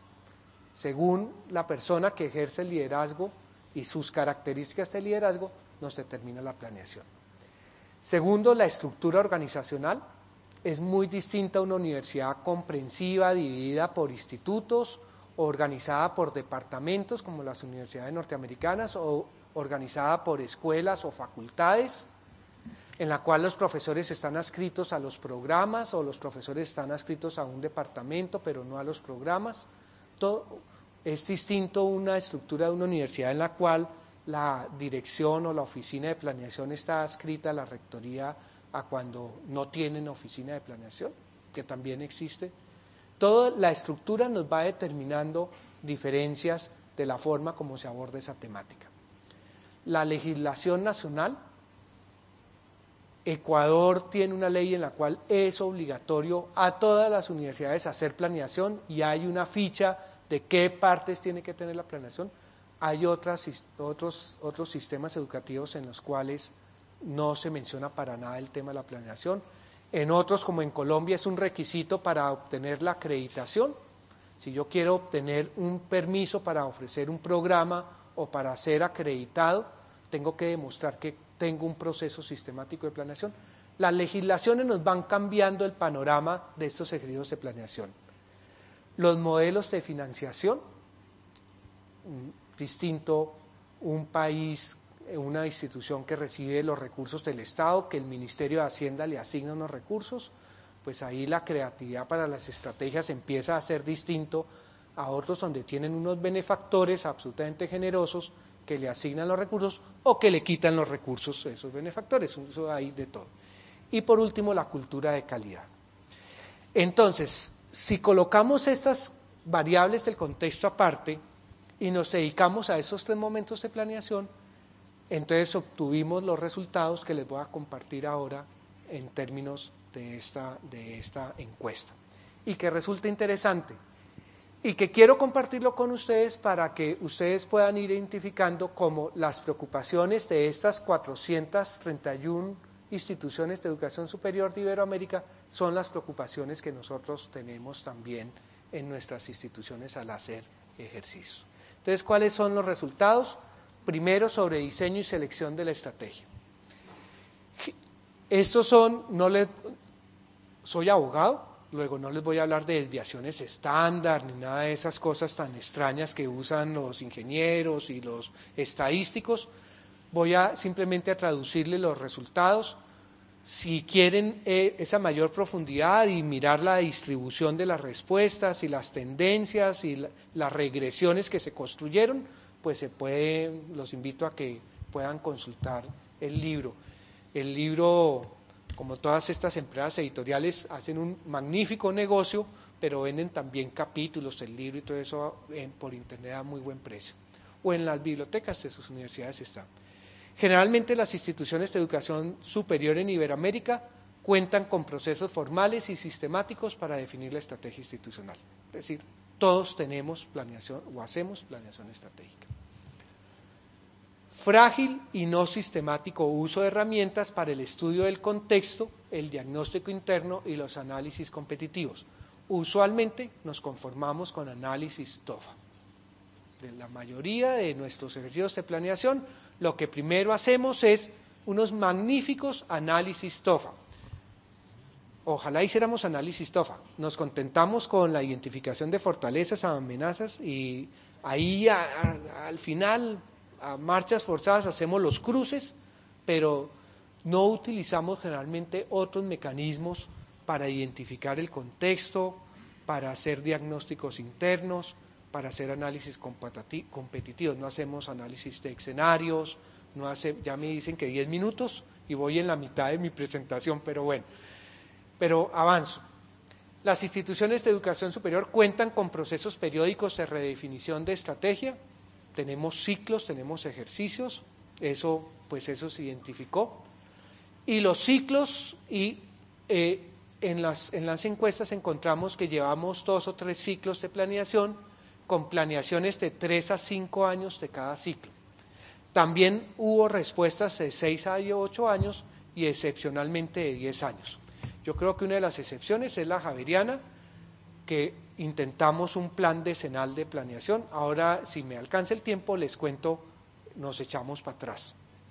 Según la persona que ejerce el liderazgo y sus características de liderazgo, nos determina la planeación. Segundo, la estructura organizacional es muy distinta a una universidad comprensiva, dividida por institutos, organizada por departamentos como las universidades norteamericanas o organizada por escuelas o facultades, en la cual los profesores están adscritos a los programas o los profesores están adscritos a un departamento pero no a los programas. Todo es distinto una estructura de una universidad en la cual la dirección o la oficina de planeación está adscrita a la rectoría a cuando no tienen oficina de planeación, que también existe. Toda la estructura nos va determinando diferencias de la forma como se aborda esa temática. La legislación nacional, Ecuador tiene una ley en la cual es obligatorio a todas las universidades hacer planeación y hay una ficha de qué partes tiene que tener la planeación. Hay otros sistemas educativos en los cuales no se menciona para nada el tema de la planeación. En otros, como en Colombia, es un requisito para obtener la acreditación. Si yo quiero obtener un permiso para ofrecer un programa o para ser acreditado, tengo que demostrar que tengo un proceso sistemático de planeación. Las legislaciones nos van cambiando el panorama de estos ejercicios de planeación. Los modelos de financiación, distinto un país, una institución que recibe los recursos del Estado, que el Ministerio de Hacienda le asigna unos recursos, pues ahí la creatividad para las estrategias empieza a ser distinto a otros donde tienen unos benefactores absolutamente generosos que le asignan los recursos o que le quitan los recursos a esos benefactores, eso hay de todo. Y por último, la cultura de calidad. Entonces, si colocamos estas variables del contexto aparte y nos dedicamos a esos 3 momentos de planeación, entonces obtuvimos los resultados que les voy a compartir ahora en términos de esta encuesta. Y que resulta interesante y que quiero compartirlo con ustedes para que ustedes puedan ir identificando cómo las preocupaciones de estas 431 instituciones de educación superior de Iberoamérica son las preocupaciones que nosotros tenemos también en nuestras instituciones al hacer ejercicios. Entonces, ¿cuáles son los resultados? Primero, sobre diseño y selección de la estrategia. Estos son, soy abogado, luego no les voy a hablar de desviaciones estándar ni nada de esas cosas tan extrañas que usan los ingenieros y los estadísticos. Voy simplemente a traducirles los resultados. Si quieren esa mayor profundidad y mirar la distribución de las respuestas y las tendencias y las regresiones que se construyeron, pues los invito a que puedan consultar el libro. El libro, como todas estas empresas editoriales, hacen un magnífico negocio, pero venden también capítulos del libro y todo eso por internet a muy buen precio. O en las bibliotecas de sus universidades está. Generalmente las instituciones de educación superior en Iberoamérica cuentan con procesos formales y sistemáticos para definir la estrategia institucional. Es decir, todos tenemos planeación o hacemos planeación estratégica. Frágil y no sistemático uso de herramientas para el estudio del contexto, el diagnóstico interno y los análisis competitivos. Usualmente nos conformamos con análisis TOFA. De la mayoría de nuestros ejercicios de planeación, lo que primero hacemos es unos magníficos análisis TOFA. Ojalá hiciéramos análisis TOFA. Nos contentamos con la identificación de fortalezas, amenazas y ahí al final, a marchas forzadas, hacemos los cruces, pero no utilizamos generalmente otros mecanismos para identificar el contexto, para hacer diagnósticos internos, para hacer análisis competitivos. No hacemos análisis de escenarios, ya me dicen que 10 minutos y voy en la mitad de mi presentación, pero bueno, pero avanzo. Las instituciones de educación superior cuentan con procesos periódicos de redefinición de estrategia, tenemos ciclos, tenemos ejercicios, eso se identificó, y los ciclos en las encuestas encontramos que llevamos 2 o 3 ciclos de planeación con planeaciones de 3 a 5 años de cada ciclo. También hubo respuestas de 6 a 8 años y excepcionalmente de 10 años. Yo creo que una de las excepciones es la javeriana, que intentamos un plan decenal de planeación. Ahora, si me alcanza el tiempo, les cuento, nos echamos para atrás.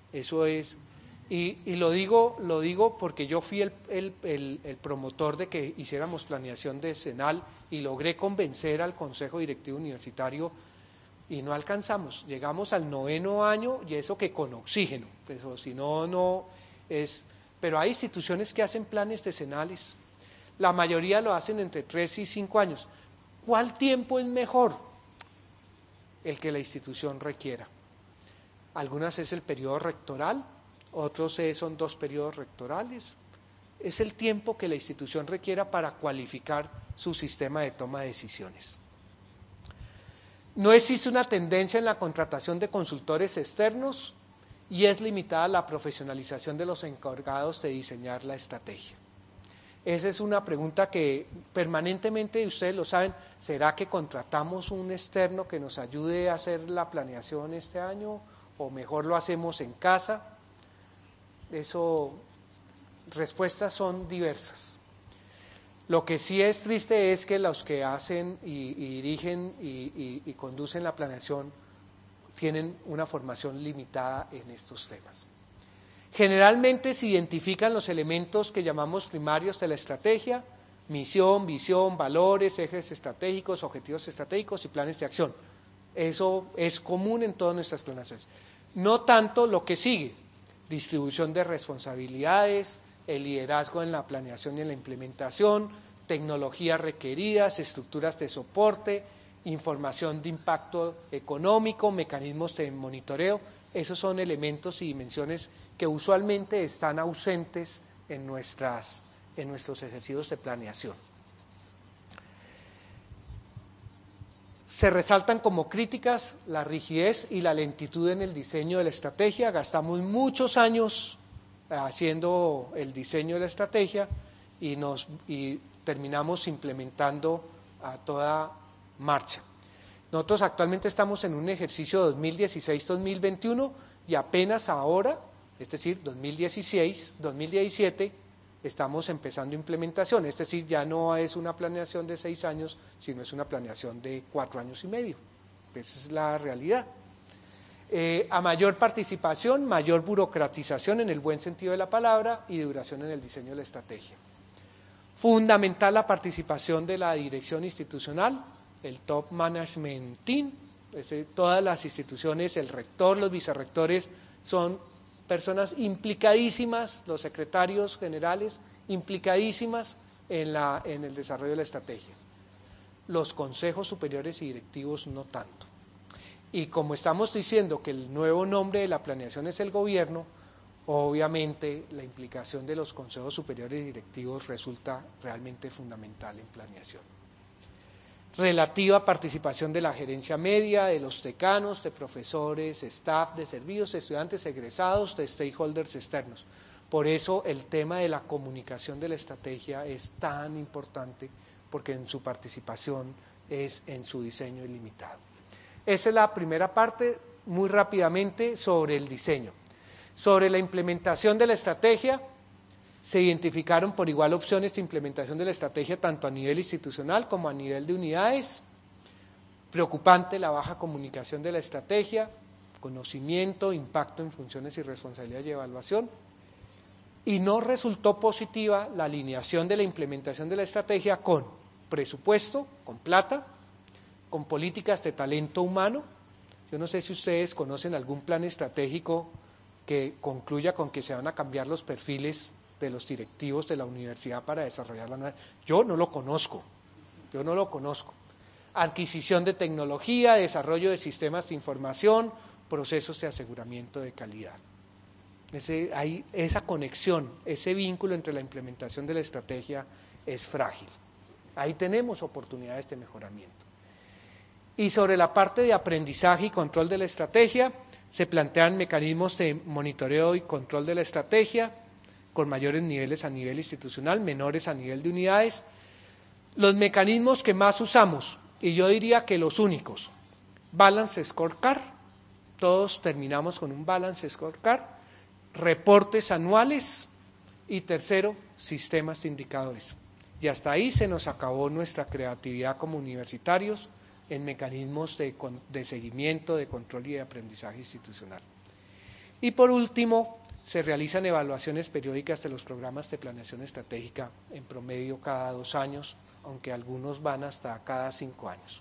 Eso es, y lo digo porque yo fui el promotor de que hiciéramos planeación decenal y logré convencer al Consejo Directivo Universitario y no alcanzamos, llegamos al 9º año y eso que con oxígeno, pero si no, no es, pero hay instituciones que hacen planes decenales, la mayoría lo hacen entre 3 y 5 años. ¿Cuál tiempo es mejor? El que la institución requiera. Algunas es el periodo rectoral, otros son 2 periodos rectorales. Es el tiempo que la institución requiera para cualificar su sistema de toma de decisiones. No existe una tendencia en la contratación de consultores externos y es limitada la profesionalización de los encargados de diseñar la estrategia. Esa es una pregunta que permanentemente, ustedes lo saben, ¿será que contratamos un externo que nos ayude a hacer la planeación este año o mejor lo hacemos en casa? Respuestas son diversas. Lo que sí es triste es que los que hacen y dirigen y conducen la planeación tienen una formación limitada en estos temas. Generalmente se identifican los elementos que llamamos primarios de la estrategia: misión, visión, valores, ejes estratégicos, objetivos estratégicos y planes de acción. Eso es común en todas nuestras planeaciones. No tanto lo que sigue: distribución de responsabilidades, el liderazgo en la planeación y en la implementación, tecnologías requeridas, estructuras de soporte, información de impacto económico, mecanismos de monitoreo. Esos son elementos y dimensiones que usualmente están ausentes en nuestros ejercicios de planeación. Se resaltan como críticas la rigidez y la lentitud en el diseño de la estrategia. Gastamos muchos años haciendo el diseño de la estrategia y terminamos implementando a toda marcha. Nosotros actualmente estamos en un ejercicio 2016-2021 y apenas ahora, es decir, 2016-2017, estamos empezando implementación, es decir, ya no es una planeación de 6 años, sino es una planeación de 4 años y medio. Esa es la realidad. A mayor participación, mayor burocratización en el buen sentido de la palabra y duración en el diseño de la estrategia. Fundamental la participación de la dirección institucional, el top management team, todas las instituciones, el rector, los vicerrectores son personas implicadísimas, los secretarios generales implicadísimas en el desarrollo de la estrategia. Los consejos superiores y directivos no tanto. Y como estamos diciendo que el nuevo nombre de la planeación es el gobierno, obviamente la implicación de los consejos superiores y directivos resulta realmente fundamental en planeación. Relativa participación de la gerencia media, de los decanos, de profesores, staff, de servicios, de estudiantes egresados, de stakeholders externos. Por eso el tema de la comunicación de la estrategia es tan importante, porque en su participación es en su diseño ilimitado. Esa es la primera parte, muy rápidamente, sobre el diseño. Sobre la implementación de la estrategia, se identificaron por igual opciones de implementación de la estrategia tanto a nivel institucional como a nivel de unidades. Preocupante la baja comunicación de la estrategia, conocimiento, impacto en funciones y responsabilidades y evaluación. Y no resultó positiva la alineación de la implementación de la estrategia con presupuesto, con plata, con políticas de talento humano. Yo no sé si ustedes conocen algún plan estratégico que concluya con que se van a cambiar los perfiles de los directivos de la universidad para desarrollar la nueva. Yo no lo conozco. Adquisición de tecnología, desarrollo de sistemas de información, procesos de aseguramiento de calidad. Esa conexión, ese vínculo entre la implementación de la estrategia es frágil. Ahí tenemos oportunidades de mejoramiento. Y sobre la parte de aprendizaje y control de la estrategia, se plantean mecanismos de monitoreo y control de la estrategia, con mayores niveles a nivel institucional, menores a nivel de unidades. Los mecanismos que más usamos, y yo diría que los únicos: Balance Scorecard, todos terminamos con un Balance Scorecard, reportes anuales y tercero, sistemas de indicadores. Y hasta ahí se nos acabó nuestra creatividad como universitarios en mecanismos de seguimiento, de control y de aprendizaje institucional. Y por último, se realizan evaluaciones periódicas de los programas de planeación estratégica, en promedio cada 2 años, aunque algunos van hasta cada 5 años.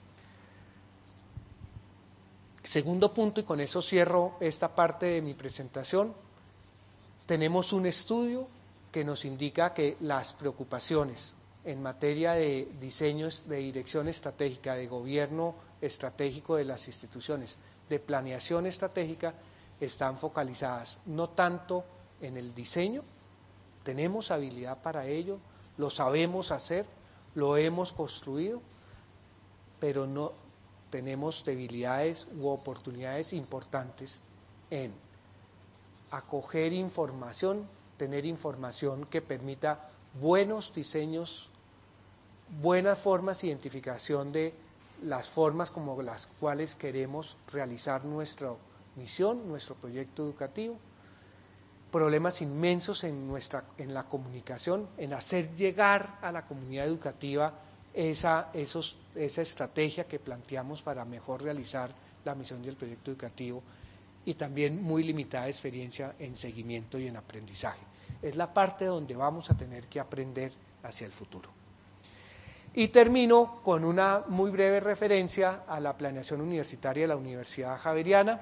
Segundo punto, y con eso cierro esta parte de mi presentación, tenemos un estudio que nos indica que las preocupaciones en materia de diseños, de dirección estratégica, de gobierno estratégico de las instituciones, de planeación estratégica, están focalizadas no tanto en el diseño, tenemos habilidad para ello, lo sabemos hacer, lo hemos construido, pero no tenemos debilidades u oportunidades importantes en acoger información, tener información que permita buenos diseños, buenas formas de identificación de las formas como las cuales queremos realizar nuestra misión, nuestro proyecto educativo, problemas inmensos en la comunicación, en hacer llegar a la comunidad educativa esa estrategia que planteamos para mejor realizar la misión del proyecto educativo, y también muy limitada experiencia en seguimiento y en aprendizaje. Es la parte donde vamos a tener que aprender hacia el futuro. Y termino con una muy breve referencia a la planeación universitaria de la Universidad Javeriana.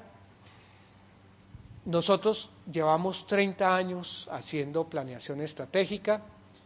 Nosotros llevamos 30 años haciendo planeación estratégica.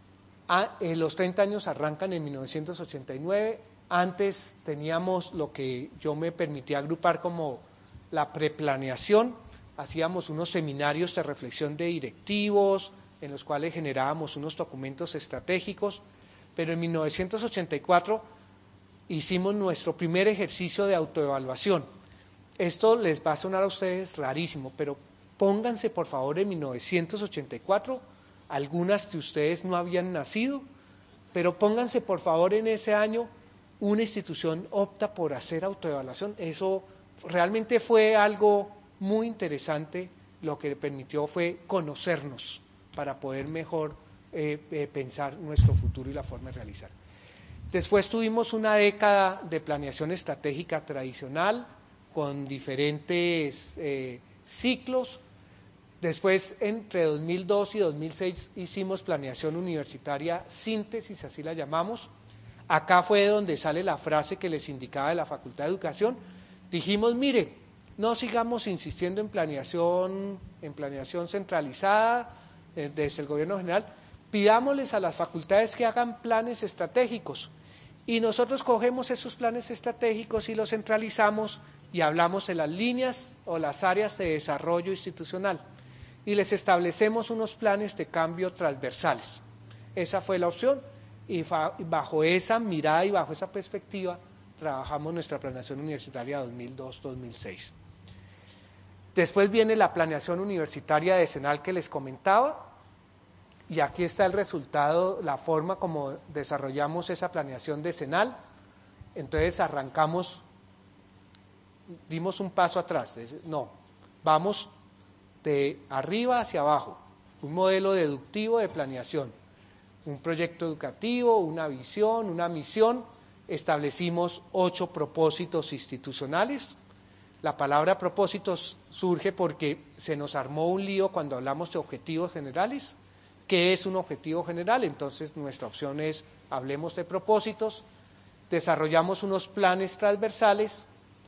Los 30 años arrancan en 1989. Antes teníamos lo que yo me permití agrupar como la preplaneación. Hacíamos unos seminarios de reflexión de directivos, en los cuales generábamos unos documentos estratégicos, pero en 1984 hicimos nuestro primer ejercicio de autoevaluación. Esto les va a sonar a ustedes rarísimo, pero pónganse por favor en 1984, algunas de ustedes no habían nacido, pero pónganse por favor en ese año, una institución opta por hacer autoevaluación. Eso realmente fue algo muy interesante, lo que permitió fue conocernos para poder mejor pensar nuestro futuro y la forma de realizar. Después tuvimos una década de planeación estratégica tradicional con diferentes ciclos. Después, entre 2002 y 2006, hicimos planeación universitaria síntesis, así la llamamos. Acá fue donde sale la frase que les indicaba de la Facultad de Educación. Dijimos, mire, no sigamos insistiendo en planeación centralizada desde el gobierno general, pidámosles a las facultades que hagan planes estratégicos, y nosotros cogemos esos planes estratégicos y los centralizamos y hablamos de las líneas o las áreas de desarrollo institucional y les establecemos unos planes de cambio transversales. Esa fue la opción, y bajo esa mirada y bajo esa perspectiva trabajamos nuestra planeación universitaria 2002-2006. Después viene la planeación universitaria decenal que les comentaba, y aquí está el resultado, la forma como desarrollamos esa planeación decenal. Entonces arrancamos, dimos un paso atrás, no, vamos de arriba hacia abajo, un modelo deductivo de planeación, un proyecto educativo, una visión, una misión. Establecimos 8 propósitos institucionales. La palabra propósitos surge porque se nos armó un lío cuando hablamos de objetivos generales. ¿Qué es un objetivo general? Entonces nuestra opción es, hablemos de propósitos. Desarrollamos unos planes transversales.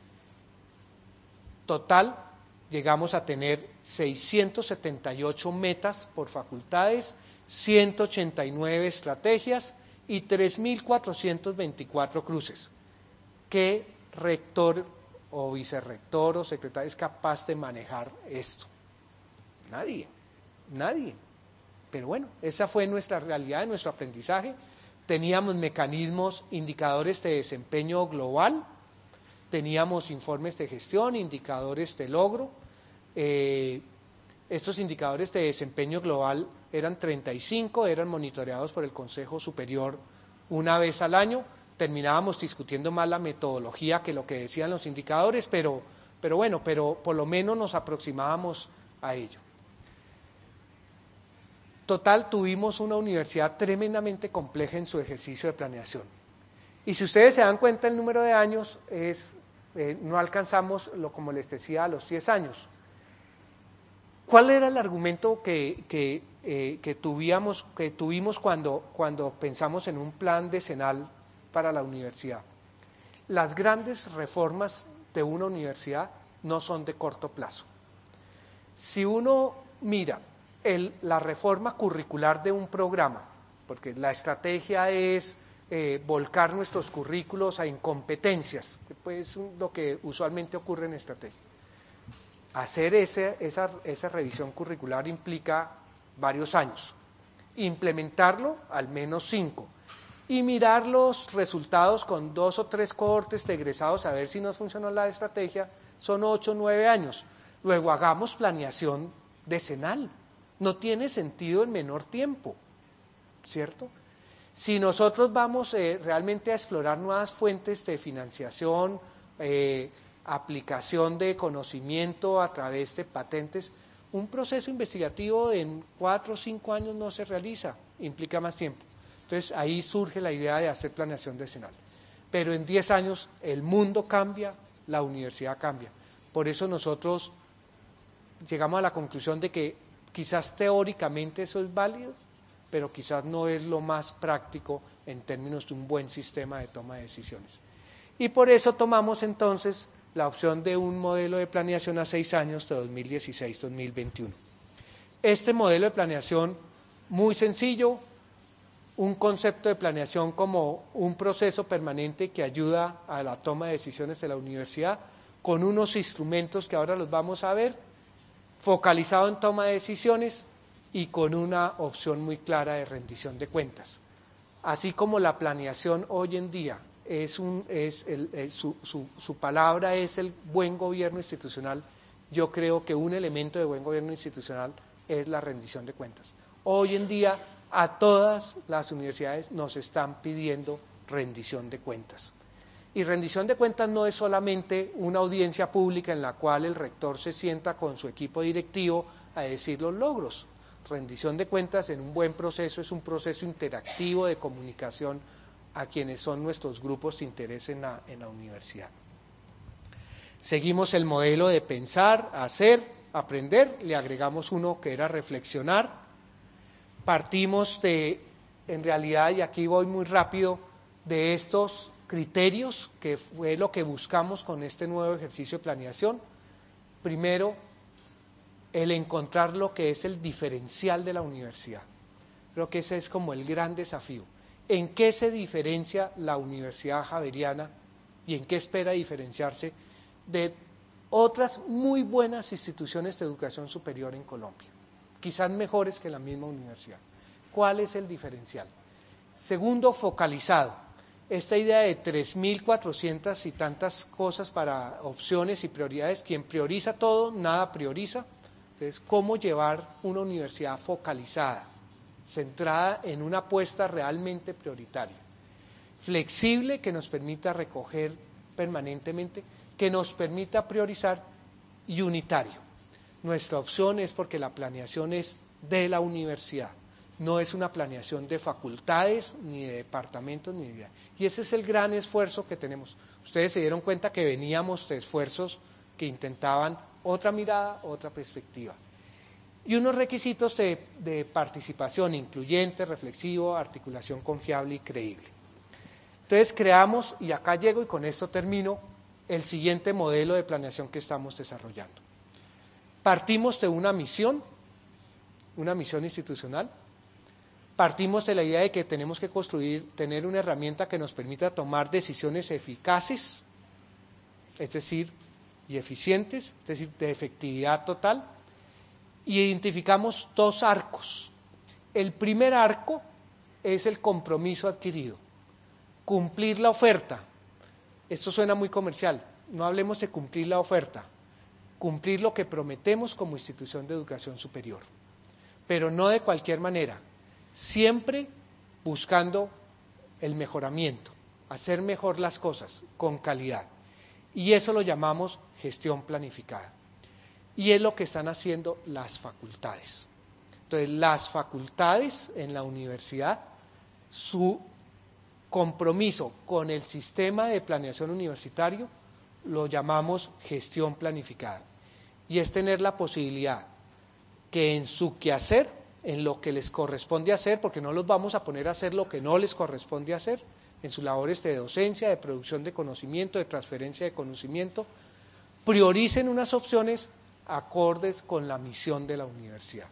Total, llegamos a tener 678 metas por facultades, 189 estrategias y 3.424 cruces. ¿Qué rector o vicerrector o secretario es capaz de manejar esto? Nadie. Pero bueno, esa fue nuestra realidad, nuestro aprendizaje. Teníamos mecanismos, indicadores de desempeño global, teníamos informes de gestión, indicadores de logro. Estos indicadores de desempeño global eran 35, eran monitoreados por el Consejo Superior una vez al año. Terminábamos discutiendo más la metodología que lo que decían los indicadores, pero por lo menos nos aproximábamos a ello. Total, tuvimos una universidad tremendamente compleja en su ejercicio de planeación. Y si ustedes se dan cuenta, el número de años no alcanzamos, como les decía, a los 10 años. ¿Cuál era el argumento que tuvimos cuando pensamos en un plan decenal para la universidad? Las grandes reformas de una universidad no son de corto plazo. Si uno mira la reforma curricular de un programa, porque la estrategia es volcar nuestros currículos en competencias, pues lo que usualmente ocurre en estrategia. Hacer esa revisión curricular implica varios años, implementarlo al menos 5 y mirar los resultados con 2 o 3 cohortes de egresados a ver si nos funcionó la estrategia, son 8 o 9 años. Luego hagamos planeación decenal, no tiene sentido en menor tiempo, ¿cierto? Si nosotros vamos realmente a explorar nuevas fuentes de financiación, aplicación de conocimiento a través de patentes, un proceso investigativo en 4 o 5 años no se realiza, implica más tiempo. Entonces ahí surge la idea de hacer planeación decenal. Pero en 10 años el mundo cambia, la universidad cambia. Por eso nosotros llegamos a la conclusión de que quizás teóricamente eso es válido, pero quizás no es lo más práctico en términos de un buen sistema de toma de decisiones. Y por eso tomamos entonces la opción de un modelo de planeación a 6 años de 2016-2021. Este modelo de planeación muy sencillo, un concepto de planeación como un proceso permanente que ayuda a la toma de decisiones de la universidad, con unos instrumentos que ahora los vamos a ver, focalizado en toma de decisiones y con una opción muy clara de rendición de cuentas. Así como la planeación hoy en día su palabra es el buen gobierno institucional, yo creo que un elemento de buen gobierno institucional es la rendición de cuentas. Hoy en día a todas las universidades nos están pidiendo rendición de cuentas. Y rendición de cuentas no es solamente una audiencia pública en la cual el rector se sienta con su equipo directivo a decir los logros. Rendición de cuentas en un buen proceso es un proceso interactivo de comunicación a quienes son nuestros grupos de interés en la universidad. Seguimos el modelo de pensar, hacer, aprender, le agregamos uno que era reflexionar. Partimos en realidad, y aquí voy muy rápido, de estos criterios, que fue lo que buscamos con este nuevo ejercicio de planeación. Primero, el encontrar lo que es el diferencial de la universidad. Creo que ese es como el gran desafío. ¿En qué se diferencia la Universidad Javeriana y en qué espera diferenciarse de otras muy buenas instituciones de educación superior en Colombia? Quizás mejores que la misma universidad. ¿Cuál es el diferencial? Segundo, focalizado. Esta idea de 3.400 y tantas cosas para opciones y prioridades, quien prioriza todo, nada prioriza. Entonces, ¿cómo llevar una universidad focalizada, centrada en una apuesta realmente prioritaria? Flexible, que nos permita recoger permanentemente, que nos permita priorizar, y unitario. Nuestra opción es porque la planeación es de la universidad, no es una planeación de facultades, ni de departamentos, ni de... Y ese es el gran esfuerzo que tenemos. Ustedes se dieron cuenta que veníamos de esfuerzos que intentaban otra mirada, otra perspectiva. Y unos requisitos de participación incluyente, reflexivo, articulación confiable y creíble. Entonces creamos, y acá llego y con esto termino, el siguiente modelo de planeación que estamos desarrollando. Partimos de una misión institucional. Partimos de la idea de que tenemos que tener una herramienta que nos permita tomar decisiones eficaces, es decir, y eficientes, es decir, de efectividad total, y identificamos 2 arcos. El primer arco es el compromiso adquirido, cumplir la oferta. Esto suena muy comercial, no hablemos de cumplir la oferta, cumplir lo que prometemos como institución de educación superior, pero no de cualquier manera. Siempre buscando el mejoramiento, hacer mejor las cosas con calidad. Y eso lo llamamos gestión planificada. Y es lo que están haciendo las facultades. Entonces, las facultades en la universidad, su compromiso con el sistema de planeación universitario lo llamamos gestión planificada. Y es tener la posibilidad que en su quehacer, en lo que les corresponde hacer, porque no los vamos a poner a hacer lo que no les corresponde hacer, en sus labores de docencia, de producción de conocimiento, de transferencia de conocimiento, prioricen unas opciones acordes con la misión de la universidad.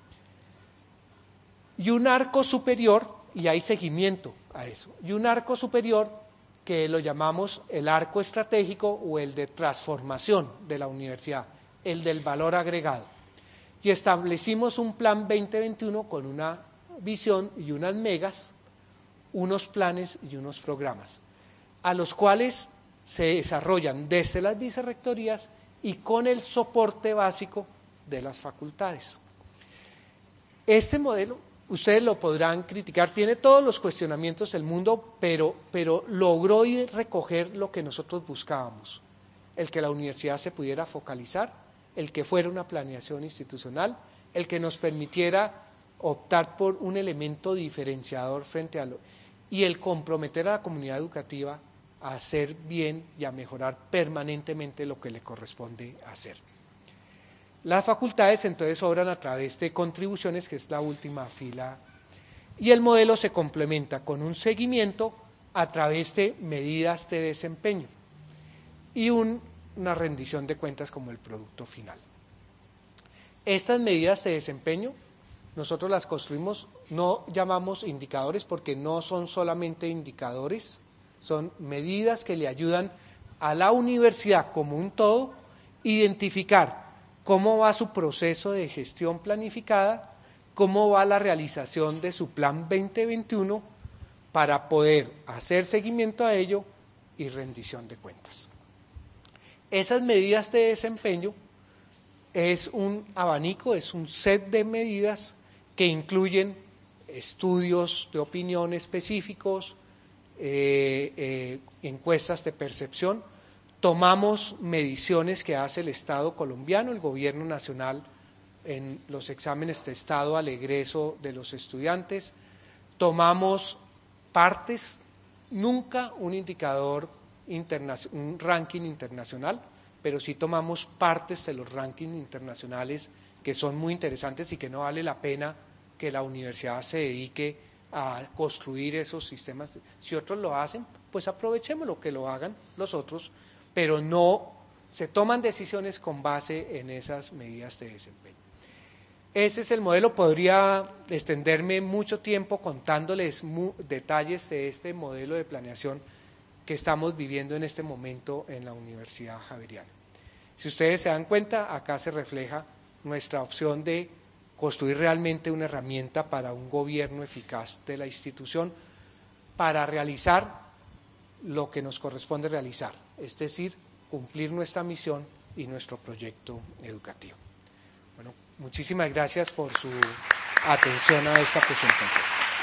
Y un arco superior, y hay seguimiento a eso, y un arco superior que lo llamamos el arco estratégico o el de transformación de la universidad, el del valor agregado. Y establecimos un plan 2021 con una visión y unas megas, unos planes y unos programas, a los cuales se desarrollan desde las vicerrectorías y con el soporte básico de las facultades. Este modelo, ustedes lo podrán criticar, tiene todos los cuestionamientos del mundo, pero logró recoger lo que nosotros buscábamos, el que la universidad se pudiera focalizar, el que fuera una planeación institucional, el que nos permitiera optar por un elemento diferenciador frente a lo, y el comprometer a la comunidad educativa a hacer bien y a mejorar permanentemente lo que le corresponde hacer. Las facultades entonces obran a través de contribuciones, que es la última fila, y el modelo se complementa con un seguimiento a través de medidas de desempeño y una rendición de cuentas como el producto final. Estas medidas de desempeño nosotros las construimos, no llamamos indicadores porque no son solamente indicadores, son medidas que le ayudan a la universidad como un todo identificar cómo va su proceso de gestión planificada, cómo va la realización de su plan 2021 para poder hacer seguimiento a ello y rendición de cuentas. Esas medidas de desempeño es un abanico, es un set de medidas que incluyen estudios de opinión específicos, encuestas de percepción. Tomamos mediciones que hace el Estado colombiano, el gobierno nacional, en los exámenes de estado al egreso de los estudiantes. Tomamos partes, nunca un indicador, un ranking internacional, pero sí tomamos partes de los rankings internacionales que son muy interesantes y que no vale la pena que la universidad se dedique a construir esos sistemas. Si otros lo hacen, pues aprovechemos lo que lo hagan los otros, pero no se toman decisiones con base en esas medidas de desempeño. Ese es el modelo, podría extenderme mucho tiempo contándoles detalles de este modelo de planeación que estamos viviendo en este momento en la Universidad Javeriana. Si ustedes se dan cuenta, acá se refleja nuestra opción de construir realmente una herramienta para un gobierno eficaz de la institución para realizar lo que nos corresponde realizar, es decir, cumplir nuestra misión y nuestro proyecto educativo. Bueno, muchísimas gracias por su atención a esta presentación.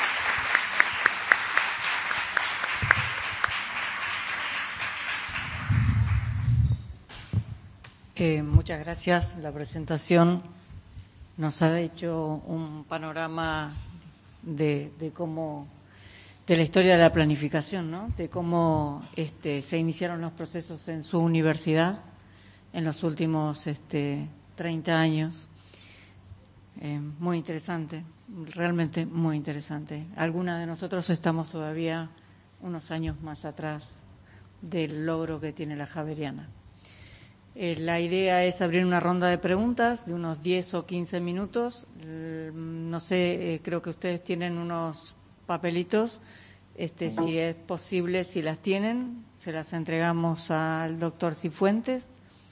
Muchas gracias. La presentación nos ha hecho un panorama de cómo, de la historia de la planificación, ¿no? De cómo se iniciaron los procesos en su universidad en los últimos 30 años. Muy interesante, realmente muy interesante. Algunas de nosotros estamos todavía unos años más atrás del logro que tiene la Javeriana. La idea es abrir una ronda de preguntas de unos 10 o 15 minutos. No sé, creo que ustedes tienen unos papelitos. Si es posible, si las tienen, se las entregamos al doctor Cifuentes,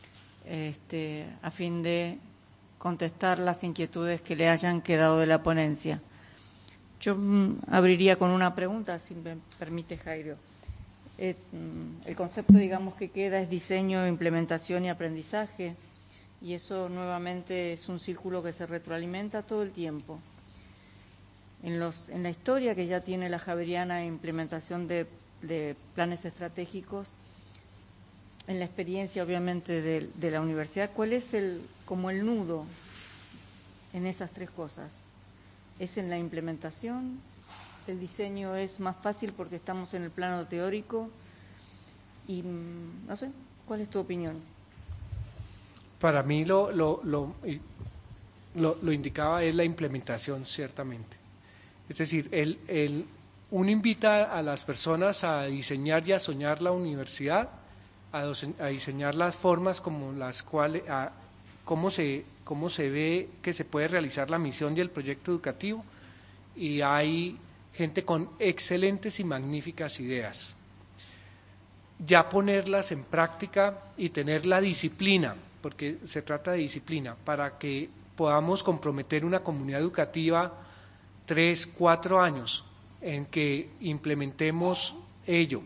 a fin de contestar las inquietudes que le hayan quedado de la ponencia. Yo abriría con una pregunta, si me permite, Jairo. El concepto, digamos, que queda es diseño, implementación y aprendizaje, y eso nuevamente es un círculo que se retroalimenta todo el tiempo. En la historia que ya tiene la Javeriana, implementación de planes estratégicos, en la experiencia obviamente de la universidad, ¿cuál es como el nudo en esas tres cosas? ¿Es en la implementación? ¿El diseño es más fácil porque estamos en el plano teórico? Y no sé, ¿cuál es tu opinión? Para mí lo indicaba, es la implementación, ciertamente. Es decir, uno invita a las personas a diseñar y a soñar la universidad, a diseñar las formas como las cuales, cómo se ve que se puede realizar la misión y el proyecto educativo, y hay gente con excelentes y magníficas ideas. Ya ponerlas en práctica y tener la disciplina, porque se trata de disciplina, para que podamos comprometer una comunidad educativa 3, 4 años en que implementemos ello,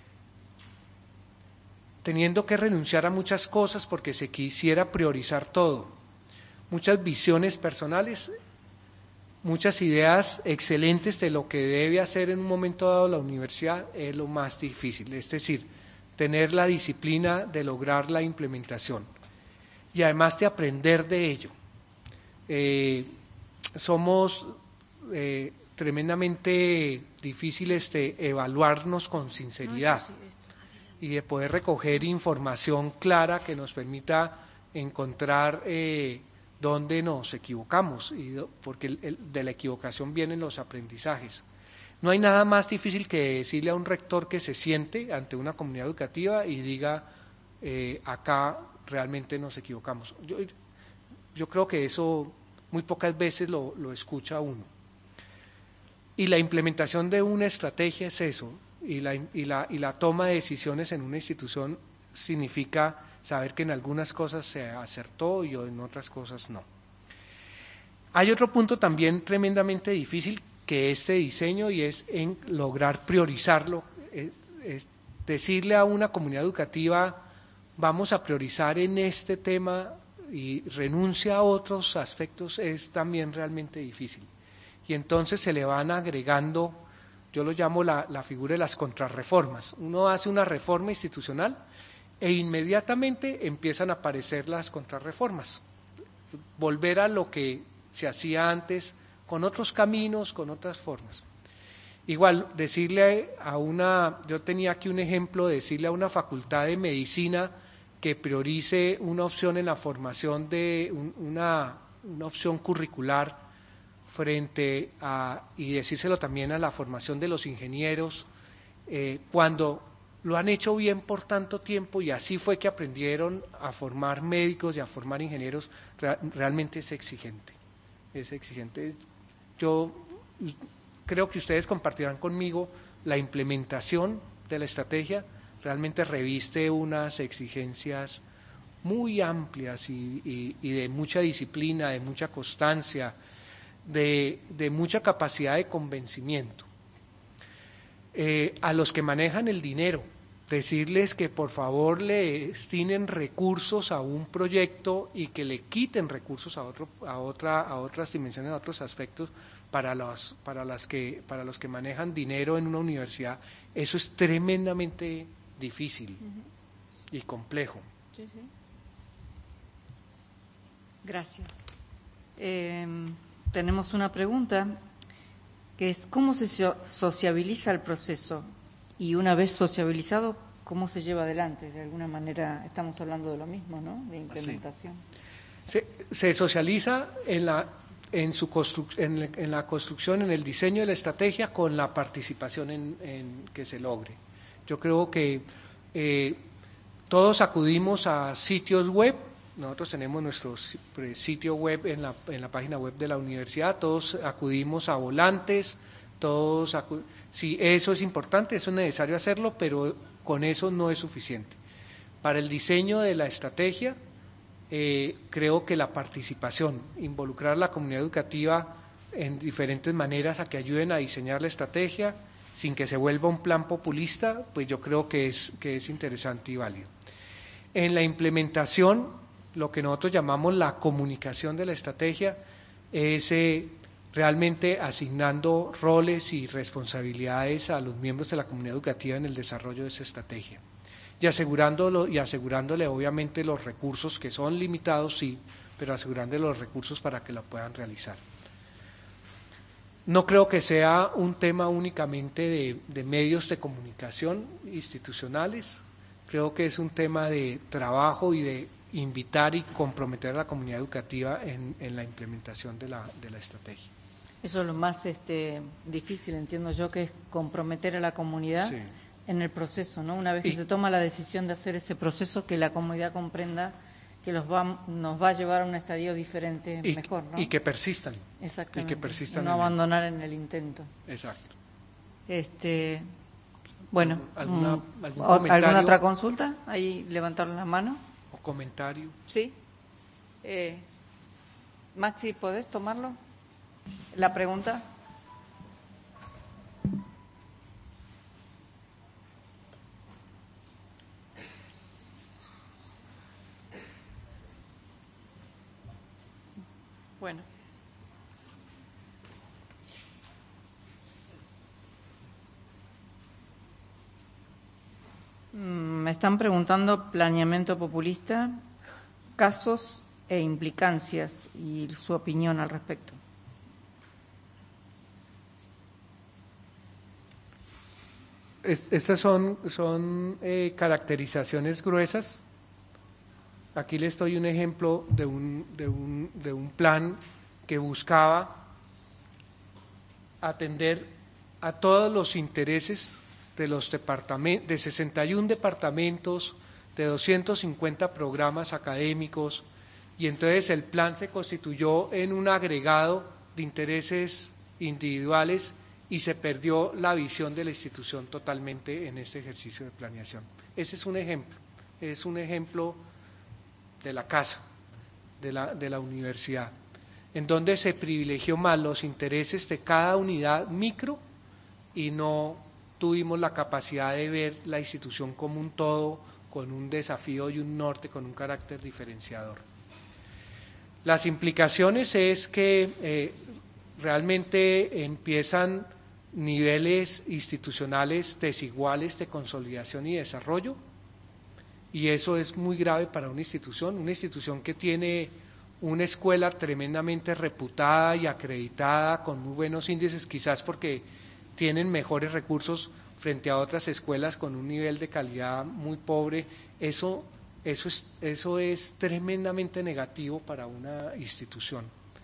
teniendo que renunciar a muchas cosas porque se quisiera priorizar todo, muchas visiones personales, muchas ideas excelentes de lo que debe hacer en un momento dado la universidad, es lo más difícil, es decir, tener la disciplina de lograr la implementación y además de aprender de ello. Somos tremendamente difíciles de evaluarnos con sinceridad y de poder recoger información clara que nos permita encontrar dónde nos equivocamos, porque de la equivocación vienen los aprendizajes. No hay nada más difícil que decirle a un rector que se siente ante una comunidad educativa y diga, acá realmente nos equivocamos. Yo creo que eso muy pocas veces lo escucha uno. Y la implementación de una estrategia es eso, y la toma de decisiones en una institución significa saber que en algunas cosas se acertó y en otras cosas no. Hay otro punto también tremendamente difícil que este diseño, y es en lograr priorizarlo, es decirle a una comunidad educativa, vamos a priorizar en este tema y renuncia a otros aspectos, es también realmente difícil. Y entonces se le van agregando, yo lo llamo la figura de las contrarreformas. Uno hace una reforma institucional e inmediatamente empiezan a aparecer las contrarreformas. Volver a lo que se hacía antes, con otros caminos, con otras formas. Igual, decirle yo tenía aquí un ejemplo de decirle a una facultad de medicina que priorice una opción en la formación de una opción curricular frente y decírselo también a la formación de los ingenieros, cuando lo han hecho bien por tanto tiempo y así fue que aprendieron a formar médicos y a formar ingenieros, realmente es exigente. Es exigente. Yo creo que ustedes compartirán conmigo la implementación de la estrategia, realmente reviste unas exigencias muy amplias y de mucha disciplina, de mucha constancia, de mucha capacidad de convencimiento. A los que manejan el dinero, decirles que por favor le destinen recursos a un proyecto y que le quiten recursos a otras dimensiones, a otros aspectos para los que manejan dinero en una universidad. Eso es tremendamente difícil y complejo. Sí, sí. Gracias. Tenemos una pregunta que es ¿cómo se sociabiliza el proceso? Y una vez sociabilizado, ¿cómo se lleva adelante? De alguna manera estamos hablando de lo mismo, ¿no? De implementación. Sí. Se socializa en la construcción, en el diseño de la estrategia, con la participación en que se logre. Yo creo que todos acudimos a sitios web. Nosotros tenemos nuestro sitio web en la página web de la universidad, todos acudimos a volantes, sí, eso es importante, eso es necesario hacerlo, pero con eso no es suficiente. Para el diseño de la estrategia, creo que la participación, involucrar a la comunidad educativa en diferentes maneras a que ayuden a diseñar la estrategia, sin que se vuelva un plan populista, pues yo creo que es interesante y válido. En la implementación, lo que nosotros llamamos la comunicación de la estrategia es realmente asignando roles y responsabilidades a los miembros de la comunidad educativa en el desarrollo de esa estrategia y asegurándole obviamente los recursos que son limitados, sí, pero asegurándole los recursos para que lo puedan realizar. No creo que sea un tema únicamente de medios de comunicación institucionales, creo que es un tema de trabajo y de invitar y comprometer a la comunidad educativa en la implementación de la estrategia. Eso es lo más difícil, entiendo yo, que es comprometer a la comunidad en el proceso, ¿no? Una vez que se toma la decisión de hacer ese proceso, que la comunidad comprenda que nos va a llevar a un estadio diferente, mejor, ¿no? Y que persistan. Exactamente. Y que persistan. No abandonar en el intento. Exacto. Bueno, ¿alguna otra consulta? Ahí levantaron la mano. ¿O comentario? Sí. Maxi, ¿podés tomarlo? La pregunta. Bueno. Me están preguntando planeamiento populista, casos e implicancias y su opinión al respecto. Estas son caracterizaciones gruesas. Aquí les doy un ejemplo de un plan que buscaba atender a todos los intereses de los de 61 departamentos, de 250 programas académicos, y entonces el plan se constituyó en un agregado de intereses individuales y se perdió la visión de la institución totalmente en este ejercicio de planeación. Ese es un ejemplo de la casa, de la universidad, en donde se privilegió más los intereses de cada unidad micro y no tuvimos la capacidad de ver la institución como un todo, con un desafío y un norte, con un carácter diferenciador. Las implicaciones es que realmente empiezan niveles institucionales desiguales de consolidación y desarrollo, y eso es muy grave para una institución que tiene una escuela tremendamente reputada y acreditada, con muy buenos índices, quizás porque tienen mejores recursos frente a otras escuelas con un nivel de calidad muy pobre. Eso es tremendamente negativo para una institución.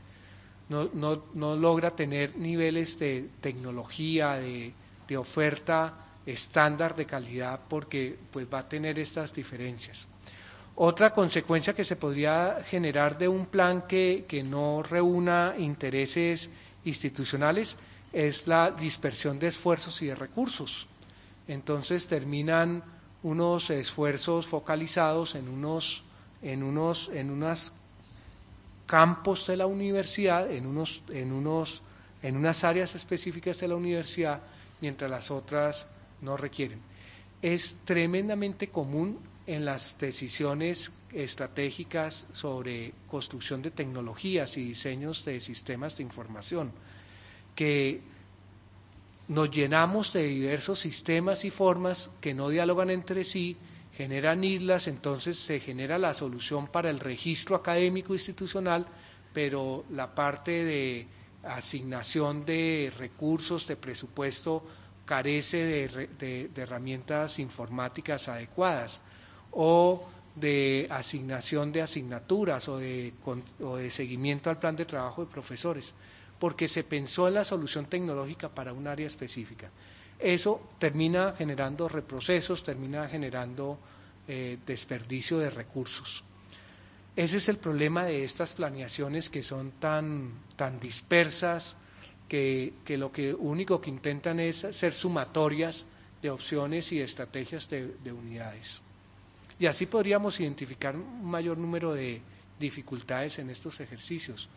No logra tener niveles de tecnología, de oferta estándar de calidad, porque pues va a tener estas diferencias. Otra consecuencia que se podría generar de un plan que no reúna intereses institucionales es la dispersión de esfuerzos y de recursos. Entonces terminan unos esfuerzos focalizados en unos campos de la universidad, en unas áreas específicas de la universidad, mientras las otras no requieren. Es tremendamente común en las decisiones estratégicas sobre construcción de tecnologías y diseños de sistemas de información, que nos llenamos de diversos sistemas y formas que no dialogan entre sí, generan islas, entonces se genera la solución para el registro académico institucional, pero la parte de asignación de recursos, de presupuesto, carece de herramientas informáticas adecuadas, o de asignación de asignaturas o de seguimiento al plan de trabajo de profesores, porque se pensó en la solución tecnológica para un área específica. Eso termina generando reprocesos, termina generando desperdicio de recursos. Ese es el problema de estas planeaciones que son tan dispersas, que lo único que intentan es ser sumatorias de opciones y estrategias de unidades. Y así podríamos identificar un mayor número de dificultades en estos ejercicios.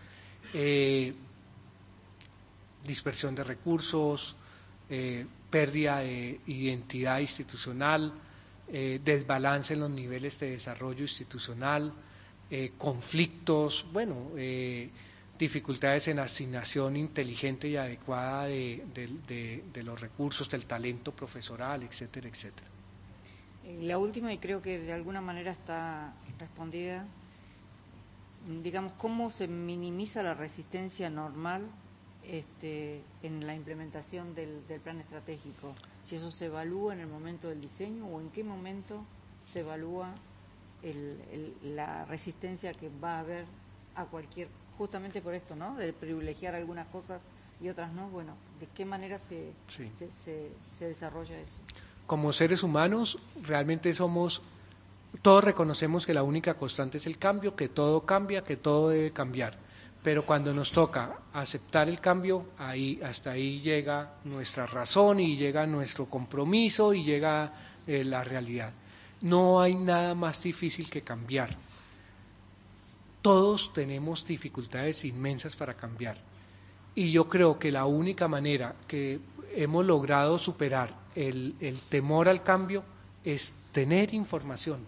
Dispersión de recursos, pérdida de identidad institucional, desbalance en los niveles de desarrollo institucional, conflictos, dificultades en asignación inteligente y adecuada de los recursos, del talento profesoral, etcétera, etcétera. La última, y creo que de alguna manera está respondida, digamos, ¿cómo se minimiza la resistencia normal en la implementación del plan estratégico? Si eso se evalúa en el momento del diseño o en qué momento se evalúa la resistencia que va a haber a cualquier, justamente por esto, ¿no? De privilegiar algunas cosas y otras no. Bueno, ¿de qué manera se desarrolla eso? Como seres humanos, realmente todos reconocemos que la única constante es el cambio, que todo cambia, que todo debe cambiar. Pero cuando nos toca aceptar el cambio, hasta ahí llega nuestra razón y llega nuestro compromiso y llega la realidad. No hay nada más difícil que cambiar. Todos tenemos dificultades inmensas para cambiar. Y yo creo que la única manera que hemos logrado superar el temor al cambio es tener información.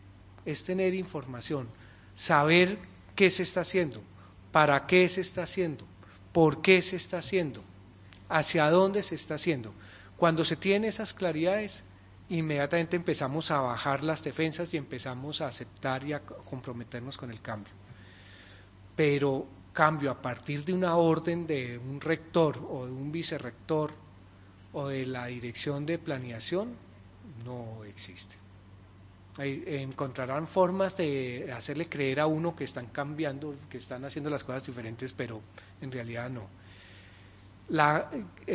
Saber qué se está haciendo, para qué se está haciendo, por qué se está haciendo, hacia dónde se está haciendo. Cuando se tiene esas claridades, inmediatamente empezamos a bajar las defensas y empezamos a aceptar y a comprometernos con el cambio. Pero cambio a partir de una orden de un rector o de un vicerrector o de la dirección de planeación no existe. Encontrarán formas de hacerle creer a uno que están cambiando, que están haciendo las cosas diferentes, pero en realidad no. La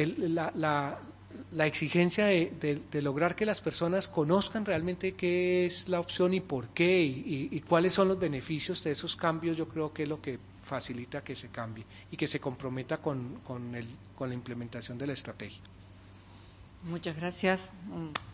exigencia de lograr que las personas conozcan realmente qué es la opción y por qué y cuáles son los beneficios de esos cambios, yo creo que es lo que facilita que se cambie y que se comprometa con la implementación de la estrategia. Muchas gracias.